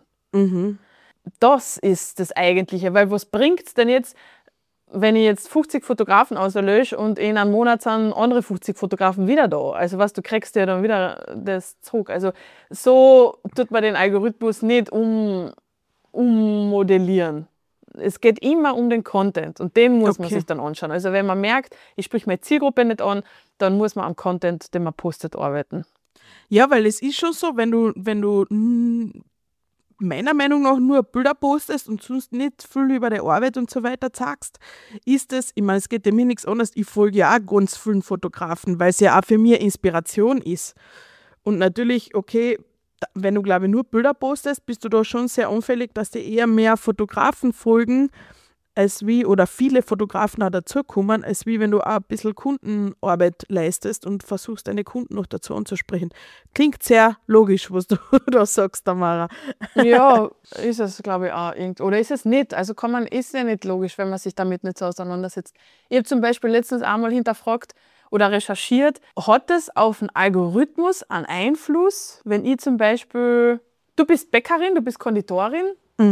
Speaker 3: Das ist das Eigentliche, weil was bringt es denn jetzt, wenn ich jetzt 50 Fotografen auslösche und in einem Monat sind andere 50 Fotografen wieder da. Also du kriegst ja dann wieder das zurück. Also so tut man den Algorithmus nicht ummodellieren. Es geht immer um den Content und den muss man sich dann anschauen. Also wenn man merkt, ich spreche meine Zielgruppe nicht an, dann muss man am Content, den man postet, arbeiten.
Speaker 2: Ja, weil es ist schon so, wenn du meiner Meinung nach nur Bilder postest und sonst nicht viel über die Arbeit und so weiter sagst, ist es, ich meine, es geht ja mir nichts anderes, ich folge ja auch ganz vielen Fotografen, weil es ja auch für mich Inspiration ist. Und natürlich, okay, wenn du, glaube ich, nur Bilder postest, bist du da schon sehr anfällig, dass dir eher mehr Fotografen folgen, oder viele Fotografen auch dazukommen, als wie wenn du auch ein bisschen Kundenarbeit leistest und versuchst, deine Kunden noch dazu anzusprechen. Klingt sehr logisch, was du da sagst, Tamara.
Speaker 3: Ja, ist es, glaube ich, auch. Oder ist es nicht? Also ist ja nicht logisch, wenn man sich damit nicht so auseinandersetzt. Ich habe zum Beispiel letztens einmal hinterfragt oder recherchiert, hat es auf den Algorithmus einen Einfluss, wenn ich zum Beispiel, du bist Bäckerin, du bist Konditorin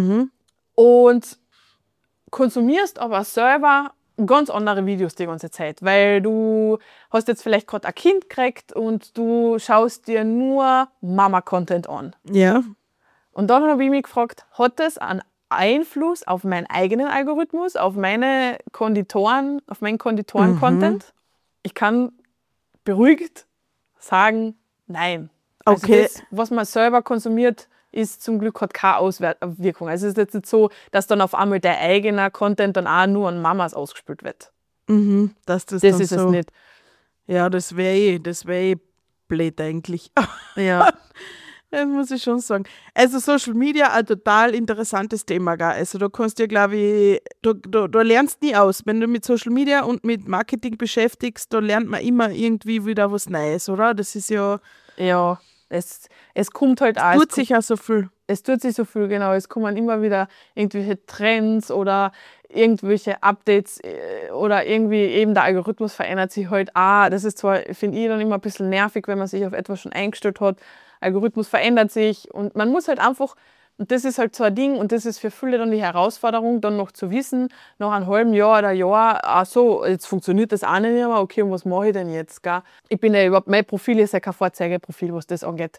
Speaker 3: und konsumierst aber selber ganz andere Videos die ganze Zeit, weil du hast jetzt vielleicht gerade ein Kind gekriegt und du schaust dir nur Mama-Content an.
Speaker 2: Ja.
Speaker 3: Und dann habe ich mich gefragt, hat das einen Einfluss auf meinen eigenen Algorithmus, auf meine Konditoren, auf meinen Konditoren-Content? Ich kann beruhigt sagen, nein. Also das, was man selber konsumiert, ist zum Glück hat keine Auswirkung. Also es ist jetzt nicht so, dass dann auf einmal der eigene Content dann auch nur an Mamas ausgespielt wird.
Speaker 2: Das
Speaker 3: ist
Speaker 2: so.
Speaker 3: Es nicht.
Speaker 2: Ja, das wäre blöd eigentlich.
Speaker 3: Ja.
Speaker 2: Das muss ich schon sagen. Also Social Media, ein total interessantes Thema. Gell? Also da kannst du, glaube ich, du lernst nie aus. Wenn du mit Social Media und mit Marketing beschäftigst, da lernt man immer irgendwie wieder was Neues, oder? Das ist ja...
Speaker 3: Ja, es kommt halt auch.
Speaker 2: Es tut sich ja so viel.
Speaker 3: Es tut sich so viel, genau. Es kommen immer wieder irgendwelche Trends oder irgendwelche Updates oder irgendwie eben der Algorithmus verändert sich halt auch. Das ist zwar, finde ich, dann immer ein bisschen nervig, wenn man sich auf etwas schon eingestellt hat. Algorithmus verändert sich und man muss halt einfach, und das ist halt so ein Ding und das ist für viele dann die Herausforderung, dann noch zu wissen, nach einem halben Jahr oder Jahr, ach so, jetzt funktioniert das auch nicht mehr, okay, und was mache ich denn jetzt? Gell? Ich bin ja überhaupt, mein Profil ist ja kein Vorzeigeprofil, was das angeht.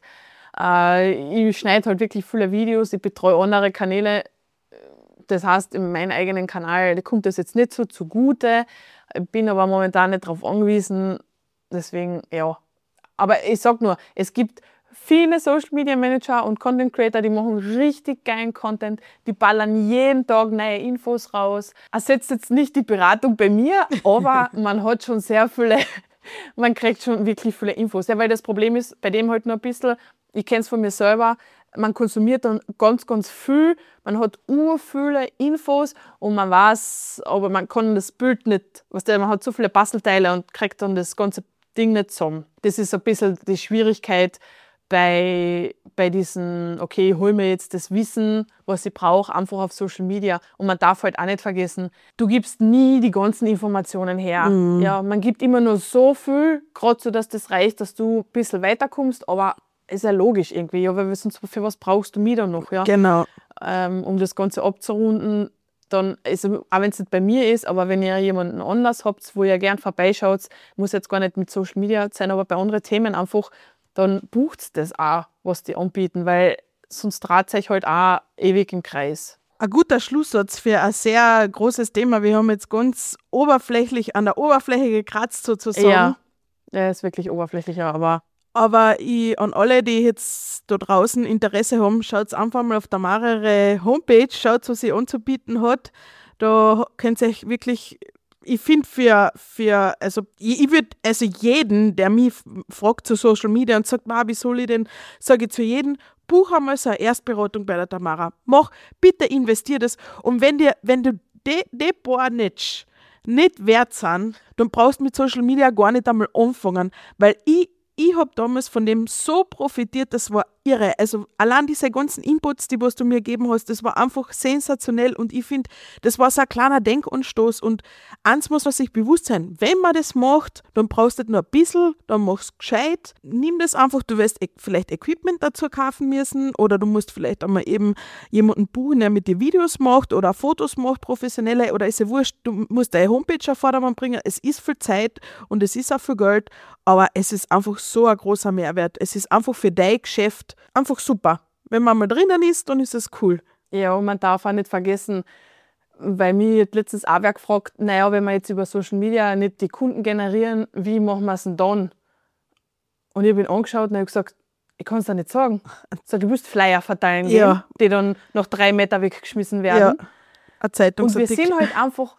Speaker 3: Ich schneide halt wirklich viele Videos, ich betreue andere Kanäle. Das heißt, in meinem eigenen Kanal kommt das jetzt nicht so zugute, bin aber momentan nicht darauf angewiesen, deswegen, ja. Aber ich sag nur, es gibt viele Social Media Manager und Content Creator, die machen richtig geilen Content, die ballern jeden Tag neue Infos raus. Ersetzt jetzt nicht die Beratung bei mir, aber man hat schon sehr viele, man kriegt schon wirklich viele Infos. Ja, weil das Problem ist bei dem halt nur ein bisschen, ich kenne es von mir selber, man konsumiert dann ganz, ganz viel, man hat viele Infos und man weiß, aber man kann das Bild nicht, man hat so viele Bastelteile und kriegt dann das ganze Ding nicht zusammen. Das ist ein bisschen die Schwierigkeit bei diesen, okay, ich hole mir jetzt das Wissen, was ich brauche, einfach auf Social Media. Und man darf halt auch nicht vergessen, du gibst nie die ganzen Informationen her. Ja, man gibt immer nur so viel, gerade so, dass das reicht, dass du ein bisschen weiterkommst, aber ist ja logisch irgendwie, ja, weil sonst für was brauchst du mich dann noch, ja?
Speaker 2: Genau.
Speaker 3: Um das Ganze abzurunden, dann, also, auch wenn es nicht bei mir ist, aber wenn ihr jemanden anders habt, wo ihr gern vorbeischaut, muss jetzt gar nicht mit Social Media sein, aber bei anderen Themen einfach, dann bucht das auch, was die anbieten, weil sonst dreht sich halt auch ewig im Kreis.
Speaker 2: Ein guter Schlusssatz für ein sehr großes Thema. Wir haben jetzt ganz oberflächlich an der Oberfläche gekratzt sozusagen.
Speaker 3: Ja, er ist wirklich oberflächlicher, aber
Speaker 2: Aber an alle, die jetzt da draußen Interesse haben, schaut einfach mal auf der Tamara Homepage, schaut, was sie anzubieten hat. Da könnt ihr euch wirklich, ich finde ich würde jeden, der mich fragt zu Social Media und sagt, wie soll ich denn, sage ich zu jedem, buch einmal so eine Erstberatung bei der Tamara. Bitte investier das. Und wenn du die paar nicht wert sind, dann brauchst du mit Social Media gar nicht einmal anfangen, weil ich habe damals von dem so profitiert, das war irre. Also allein diese ganzen Inputs, die was du mir gegeben hast, das war einfach sensationell und ich finde, das war so ein kleiner Denkanstoß und eins muss man sich bewusst sein, wenn man das macht, dann brauchst du nicht nur ein bisschen, dann machst du gescheit, nimm das einfach, du wirst vielleicht Equipment dazu kaufen müssen oder du musst vielleicht einmal eben jemanden buchen, der mit dir Videos macht oder Fotos macht, professionelle, oder ist ja wurscht, du musst deine Homepage auf Vordermann bringen, es ist viel Zeit und es ist auch viel Geld, aber es ist einfach so ein großer Mehrwert. Es ist einfach für dein Geschäft einfach super. Wenn man mal drinnen ist, dann ist es cool.
Speaker 3: ja, und man darf auch nicht vergessen, weil mich hat letztens auch wer gefragt, naja, wenn wir jetzt über Social Media nicht die Kunden generieren, wie machen wir es denn dann? Und ich habe ihn angeschaut und habe gesagt, ich kann es dir nicht sagen. Ich sage, du musst Flyer verteilen gehen,
Speaker 2: Ja.
Speaker 3: die dann nach 3 Meter weggeschmissen werden.
Speaker 2: Ein
Speaker 3: Und wir
Speaker 2: Zeitungsartikel.
Speaker 3: sind halt einfach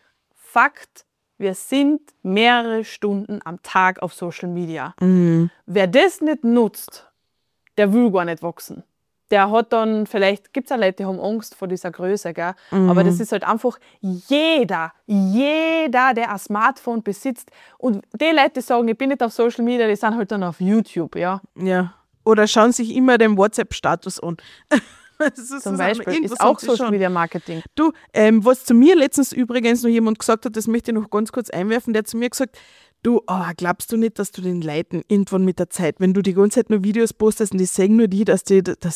Speaker 3: Fakt, wir sind mehrere Stunden am Tag auf Social Media. Wer das nicht nutzt, der will gar nicht wachsen. Der hat dann, vielleicht gibt es auch Leute, die haben Angst vor dieser Größe, gell? Aber das ist halt einfach jeder, der ein Smartphone besitzt. Und die Leute, die sagen, ich bin nicht auf Social Media, die sind halt dann auf YouTube, ja.
Speaker 2: Ja. Oder schauen sich immer den WhatsApp-Status an. Das ist
Speaker 3: Zum
Speaker 2: so,
Speaker 3: Beispiel
Speaker 2: irgendwas
Speaker 3: ist auch
Speaker 2: haben sie
Speaker 3: Social
Speaker 2: schon.
Speaker 3: Media Marketing.
Speaker 2: Du, was zu mir letztens übrigens noch jemand gesagt hat, das möchte ich noch ganz kurz einwerfen, der hat zu mir gesagt, du, glaubst du nicht, dass du den Leuten irgendwann mit der Zeit, wenn du die ganze Zeit nur Videos postest und die sehen nur die, dass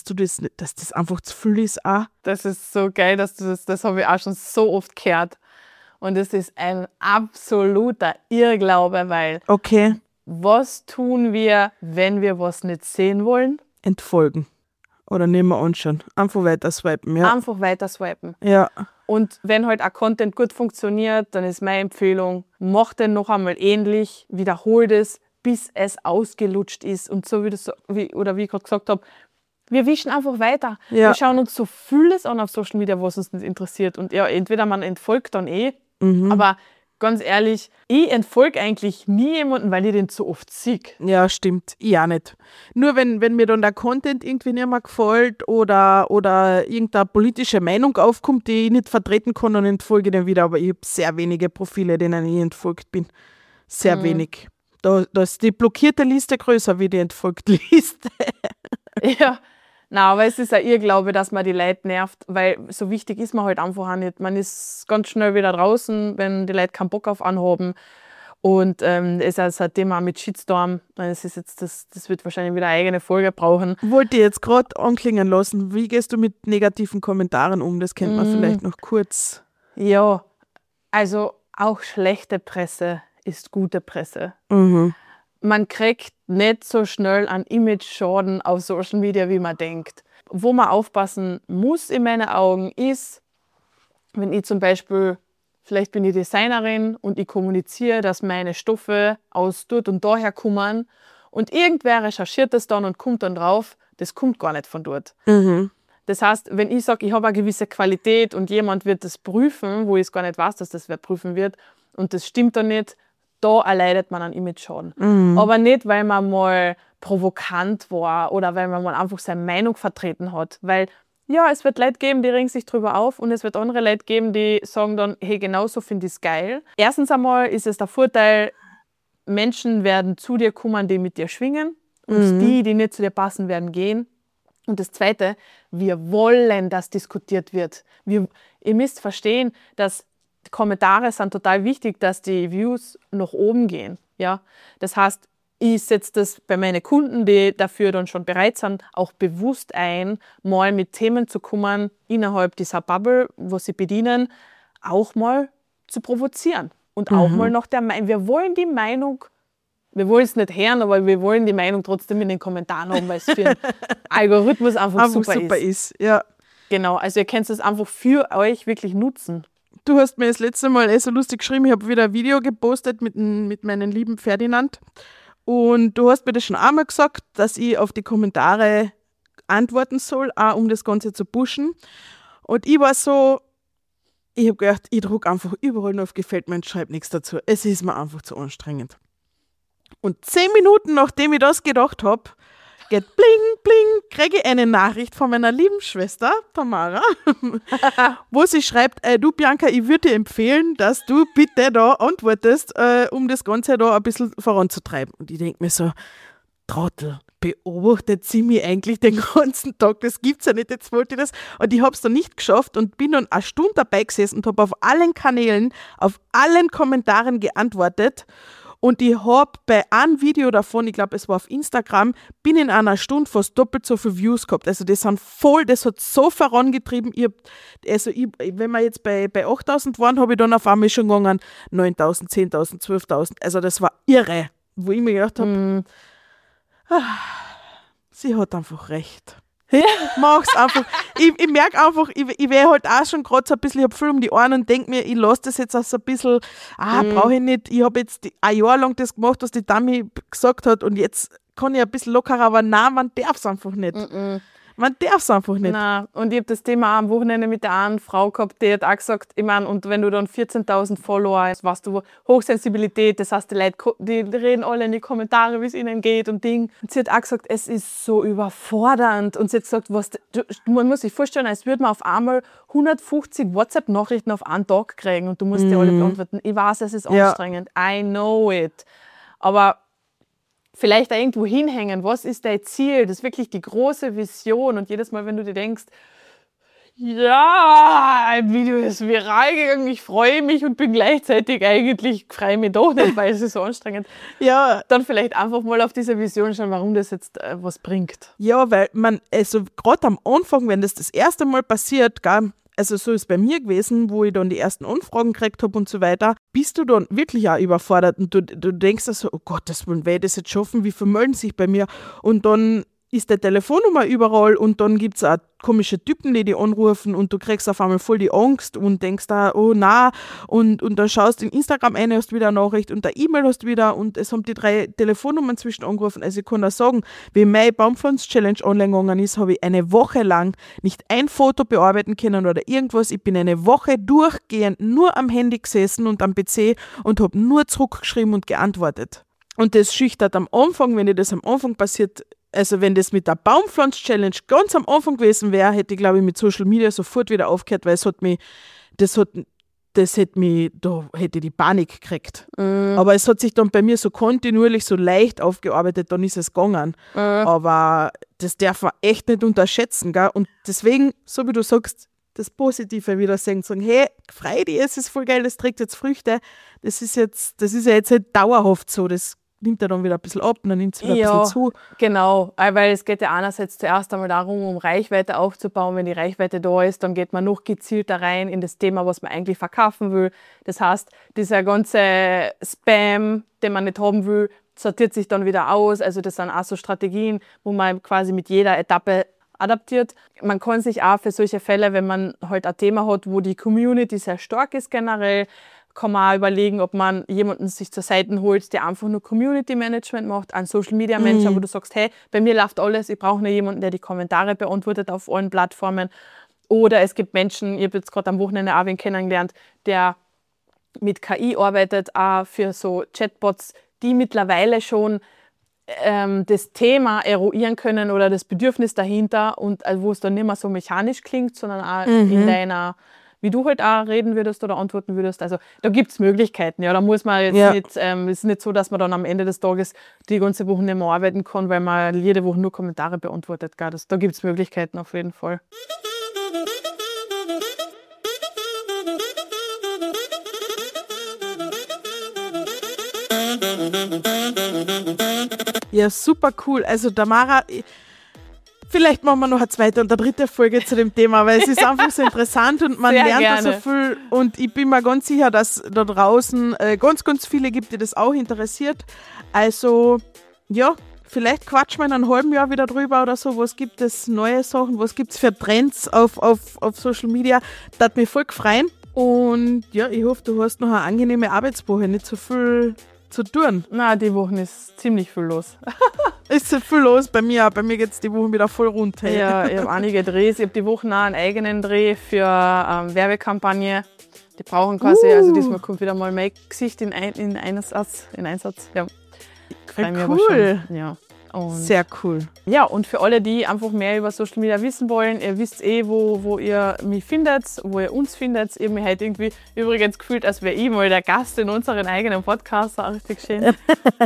Speaker 2: das einfach zu viel ist auch?
Speaker 3: Das ist so geil, dass du das habe ich auch schon so oft gehört. Und das ist ein absoluter Irrglaube, weil
Speaker 2: Okay,
Speaker 3: was tun wir, wenn wir was nicht sehen wollen?
Speaker 2: entfolgen. Oder nehmen wir anschauen. Einfach weiter swipen, ja.
Speaker 3: Einfach weiter swipen.
Speaker 2: Ja,
Speaker 3: Und wenn halt auch Content gut funktioniert, dann ist meine Empfehlung, mach den noch einmal ähnlich, wiederhol das, bis es ausgelutscht ist. Und so wie ich gerade gesagt habe, wir wischen einfach weiter.
Speaker 2: Ja.
Speaker 3: Wir schauen uns so vieles an auf Social Media, was uns nicht interessiert. Und ja, entweder man entfolgt dann aber ganz ehrlich, ich entfolge eigentlich nie jemanden, weil ich den zu oft sehe.
Speaker 2: ja, stimmt. Ich auch nicht. Nur wenn mir dann der Content irgendwie nicht mehr gefällt oder irgendeine politische Meinung aufkommt, die ich nicht vertreten kann, dann entfolge ich den wieder. Aber ich habe sehr wenige Profile, denen ich entfolgt bin. Sehr wenig. Da ist die blockierte Liste größer wie die entfolgte Liste.
Speaker 3: Ja, nein, aber es ist ein Irrglaube, dass man die Leute nervt, weil so wichtig ist man halt einfach auch nicht. Man ist ganz schnell wieder draußen, wenn die Leute keinen Bock auf anhaben. Und es ist ein Thema mit Shitstorm. Das wird wahrscheinlich wieder eine eigene Folge brauchen.
Speaker 2: Wollte ich jetzt gerade anklingen lassen. Wie gehst du mit negativen Kommentaren um? Das kennt man vielleicht noch kurz.
Speaker 3: Ja, also auch schlechte Presse ist gute Presse. Man kriegt nicht so schnell einen Image-Schaden auf Social Media, wie man denkt. Wo man aufpassen muss in meinen Augen ist, wenn ich zum Beispiel, vielleicht bin ich Designerin und ich kommuniziere, dass meine Stoffe aus dort und daher kommen und irgendwer recherchiert das dann und kommt dann drauf, das kommt gar nicht von dort. Das heißt, wenn ich sage, ich habe eine gewisse Qualität und jemand wird das prüfen, wo ich es gar nicht weiß, dass das wer prüfen wird und das stimmt dann nicht, da erleidet man einen Image-Schaden. Aber nicht, weil man mal provokant war oder weil man mal einfach seine Meinung vertreten hat. Weil, ja, es wird Leute geben, die regen sich drüber auf und es wird andere Leute geben, die sagen dann, hey, genauso finde ich es geil. Erstens einmal ist es der Vorteil, Menschen werden zu dir kommen, die mit dir schwingen und die nicht zu dir passen, werden gehen. Und das Zweite, wir wollen, dass diskutiert wird. Ihr müsst verstehen, dass Kommentare sind total wichtig, dass die Views nach oben gehen. Ja? Das heißt, ich setze das bei meinen Kunden, die dafür dann schon bereit sind, auch bewusst ein, mal mit Themen zu kommen, innerhalb dieser Bubble, wo sie bedienen, auch mal zu provozieren. Und auch mal nach der Meinung. Wir wollen die Meinung, wir wollen es nicht hören, aber wir wollen die Meinung trotzdem in den Kommentaren haben, weil es für den Algorithmus einfach super ist.
Speaker 2: Ja.
Speaker 3: Genau, also ihr könnt es einfach für euch wirklich nutzen.
Speaker 2: Du hast mir das letzte Mal so lustig geschrieben, ich habe wieder ein Video gepostet mit meinem lieben Ferdinand. Und du hast mir das schon einmal gesagt, dass ich auf die Kommentare antworten soll, auch um das Ganze zu pushen. Und ich war so, ich habe gedacht, ich drucke einfach überall nur auf Gefällt mir und schreibe nichts dazu. Es ist mir einfach zu anstrengend. Und 10 Minuten, nachdem ich das gedacht habe, geht bling, bling, kriege ich eine Nachricht von meiner lieben Schwester, Tamara, wo sie schreibt, du Bianca, ich würde dir empfehlen, dass du bitte da antwortest, um das Ganze da ein bisschen voranzutreiben. Und ich denke mir so, Trottel, beobachtet sie mich eigentlich den ganzen Tag, das gibt's ja nicht, jetzt wollte ich das. Und ich habe es dann nicht geschafft und bin dann eine Stunde dabei gesessen und habe auf allen Kanälen, auf allen Kommentaren geantwortet. Und ich habe bei einem Video davon, ich glaube, es war auf Instagram, binnen einer Stunde fast doppelt so viele Views gehabt. Also das hat so vorangetrieben. Wenn wir jetzt bei 8.000 waren, habe ich dann auf einmal schon gegangen 9.000, 10.000, 12.000. Also das war irre, wo ich mir gedacht habe, sie hat einfach recht. Mach's einfach. Ich merke einfach, ich wäre halt auch schon gerade so ein bisschen, ich habe viel um die Ohren und denke mir, ich lasse das jetzt auch so ein bisschen, brauche ich nicht. Ich habe jetzt ein Jahr lang das gemacht, was die Dami gesagt hat und jetzt kann ich ein bisschen lockerer, aber nein, man darf es einfach nicht. Man darf es einfach nicht.
Speaker 3: Nein, und ich habe das Thema auch am Wochenende mit der einen Frau gehabt, die hat auch gesagt, ich meine, und wenn du dann 14.000 Follower hast, weißt du, Hochsensibilität, das heißt, die Leute, die reden alle in die Kommentare, wie es ihnen geht und Ding. Und sie hat auch gesagt, es ist so überfordernd. Und sie hat gesagt, man muss sich vorstellen, als würde man auf einmal 150 WhatsApp-Nachrichten auf einen Tag kriegen und du musst die alle beantworten. Ich weiß, es ist anstrengend. I know it. Aber vielleicht da irgendwo hinhängen, was ist dein Ziel? Das ist wirklich die große Vision. Und jedes Mal, wenn du dir denkst, ja, ein Video ist viral gegangen, ich freue mich und bin gleichzeitig eigentlich, freue mich doch nicht, weil es ist so anstrengend.
Speaker 2: Ja.
Speaker 3: Dann vielleicht einfach mal auf diese Vision schauen, warum das jetzt was bringt.
Speaker 2: Ja, weil man, also gerade am Anfang, wenn das erste Mal passiert, gell, also so ist es bei mir gewesen, wo ich dann die ersten Anfragen gekriegt habe und so weiter, bist du dann wirklich auch überfordert und du denkst so, oh Gott, das wollen wir das jetzt schaffen, wie viele melden sich bei mir? Und dann ist die Telefonnummer überall und dann gibt es auch komische Typen, die anrufen und du kriegst auf einmal voll die Angst und denkst da, oh na, und dann schaust du in Instagram ein, hast wieder eine Nachricht und eine E-Mail hast wieder und es haben die 3 Telefonnummern zwischen angerufen. Also ich kann auch sagen, wie meine Baumpflanz-Challenge online gegangen ist, habe ich eine Woche lang nicht ein Foto bearbeiten können oder irgendwas. Ich bin eine Woche durchgehend nur am Handy gesessen und am PC und habe nur zurückgeschrieben und geantwortet. Und das schüchtert am Anfang, wenn dir das am Anfang passiert. Also wenn das mit der Baumpflanz-Challenge ganz am Anfang gewesen wäre, hätte ich, glaube ich, mit Social Media sofort wieder aufgehört, weil da hätte ich die Panik gekriegt. Aber es hat sich dann bei mir so kontinuierlich, so leicht aufgearbeitet, dann ist es gegangen. Aber das darf man echt nicht unterschätzen, gell? Und deswegen, so wie du sagst, das Positive wieder sagen, hey, freu dich, es ist voll geil, das trägt jetzt Früchte. Das ist ja jetzt nicht dauerhaft so, das nimmt er dann wieder ein bisschen ab und dann nimmt es wieder ein bisschen zu.
Speaker 3: Genau, weil es geht ja einerseits zuerst einmal darum, um Reichweite aufzubauen. Wenn die Reichweite da ist, dann geht man noch gezielter rein in das Thema, was man eigentlich verkaufen will. Das heißt, dieser ganze Spam, den man nicht haben will, sortiert sich dann wieder aus. Also das sind auch so Strategien, wo man quasi mit jeder Etappe adaptiert. Man kann sich auch für solche Fälle, wenn man halt ein Thema hat, wo die Community sehr stark ist generell, kann man auch überlegen, ob man jemanden sich zur Seite holt, der einfach nur Community Management macht, einen Social Media Manager, wo du sagst, hey, bei mir läuft alles, ich brauche nur jemanden, der die Kommentare beantwortet auf allen Plattformen. Oder es gibt Menschen, ich habe jetzt gerade am Wochenende auch wen kennengelernt, der mit KI arbeitet, auch für so Chatbots, die mittlerweile schon das Thema eruieren können oder das Bedürfnis dahinter und wo es dann nicht mehr so mechanisch klingt, sondern auch in deiner, wie du halt auch reden würdest oder antworten würdest. Also da gibt es Möglichkeiten. Ja, da muss man jetzt nicht, es ist nicht so, dass man dann am Ende des Tages die ganze Woche nicht mehr arbeiten kann, weil man jede Woche nur Kommentare beantwortet. Da gibt es Möglichkeiten auf jeden Fall.
Speaker 2: Ja, super cool. Also Tamara, vielleicht machen wir noch eine zweite und eine dritte Folge zu dem Thema, weil es ist einfach so interessant und man
Speaker 3: Sehr
Speaker 2: lernt da so
Speaker 3: gerne.
Speaker 2: viel. Und ich bin mir ganz sicher, dass da draußen ganz, ganz viele gibt, die das auch interessiert. Also, ja, vielleicht quatschen wir in einem halben Jahr wieder drüber oder so. Was gibt es neue Sachen? Was gibt es für Trends auf Social Media? Das hat mich voll gefreut. Und ja, ich hoffe, du hast noch eine angenehme Arbeitswoche, nicht so viel zu tun.
Speaker 3: Na, die Woche ist ziemlich viel los.
Speaker 2: Ist so viel los bei mir. Bei mir geht es die Woche wieder voll rund. Hey.
Speaker 3: Ja, ich habe einige Drehs. Ich habe die Woche auch einen eigenen Dreh für Werbekampagne. Die brauchen quasi, also diesmal kommt wieder mal mein Gesicht in Einsatz. Ja. Ich freue mich aber
Speaker 2: Cool.
Speaker 3: schon. Ja. Und
Speaker 2: Sehr cool.
Speaker 3: ja, und für alle, die einfach mehr über Social Media wissen wollen, ihr wisst wo ihr mich findet, wo ihr uns findet. Ich habe mich heute irgendwie übrigens gefühlt, als wäre ich mal der Gast in unserem eigenen Podcast. Auch richtig schön.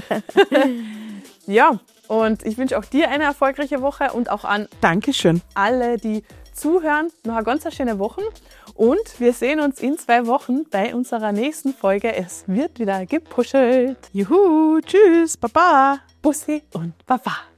Speaker 3: Ja, und ich wünsche auch dir eine erfolgreiche Woche und auch an
Speaker 2: Dankeschön.
Speaker 3: alle, die zuhören, noch eine ganz schöne Woche. Und wir sehen uns in 2 Wochen bei unserer nächsten Folge. Es wird wieder gepuschelt.
Speaker 2: Juhu, tschüss, baba.
Speaker 3: Bussi und Baba.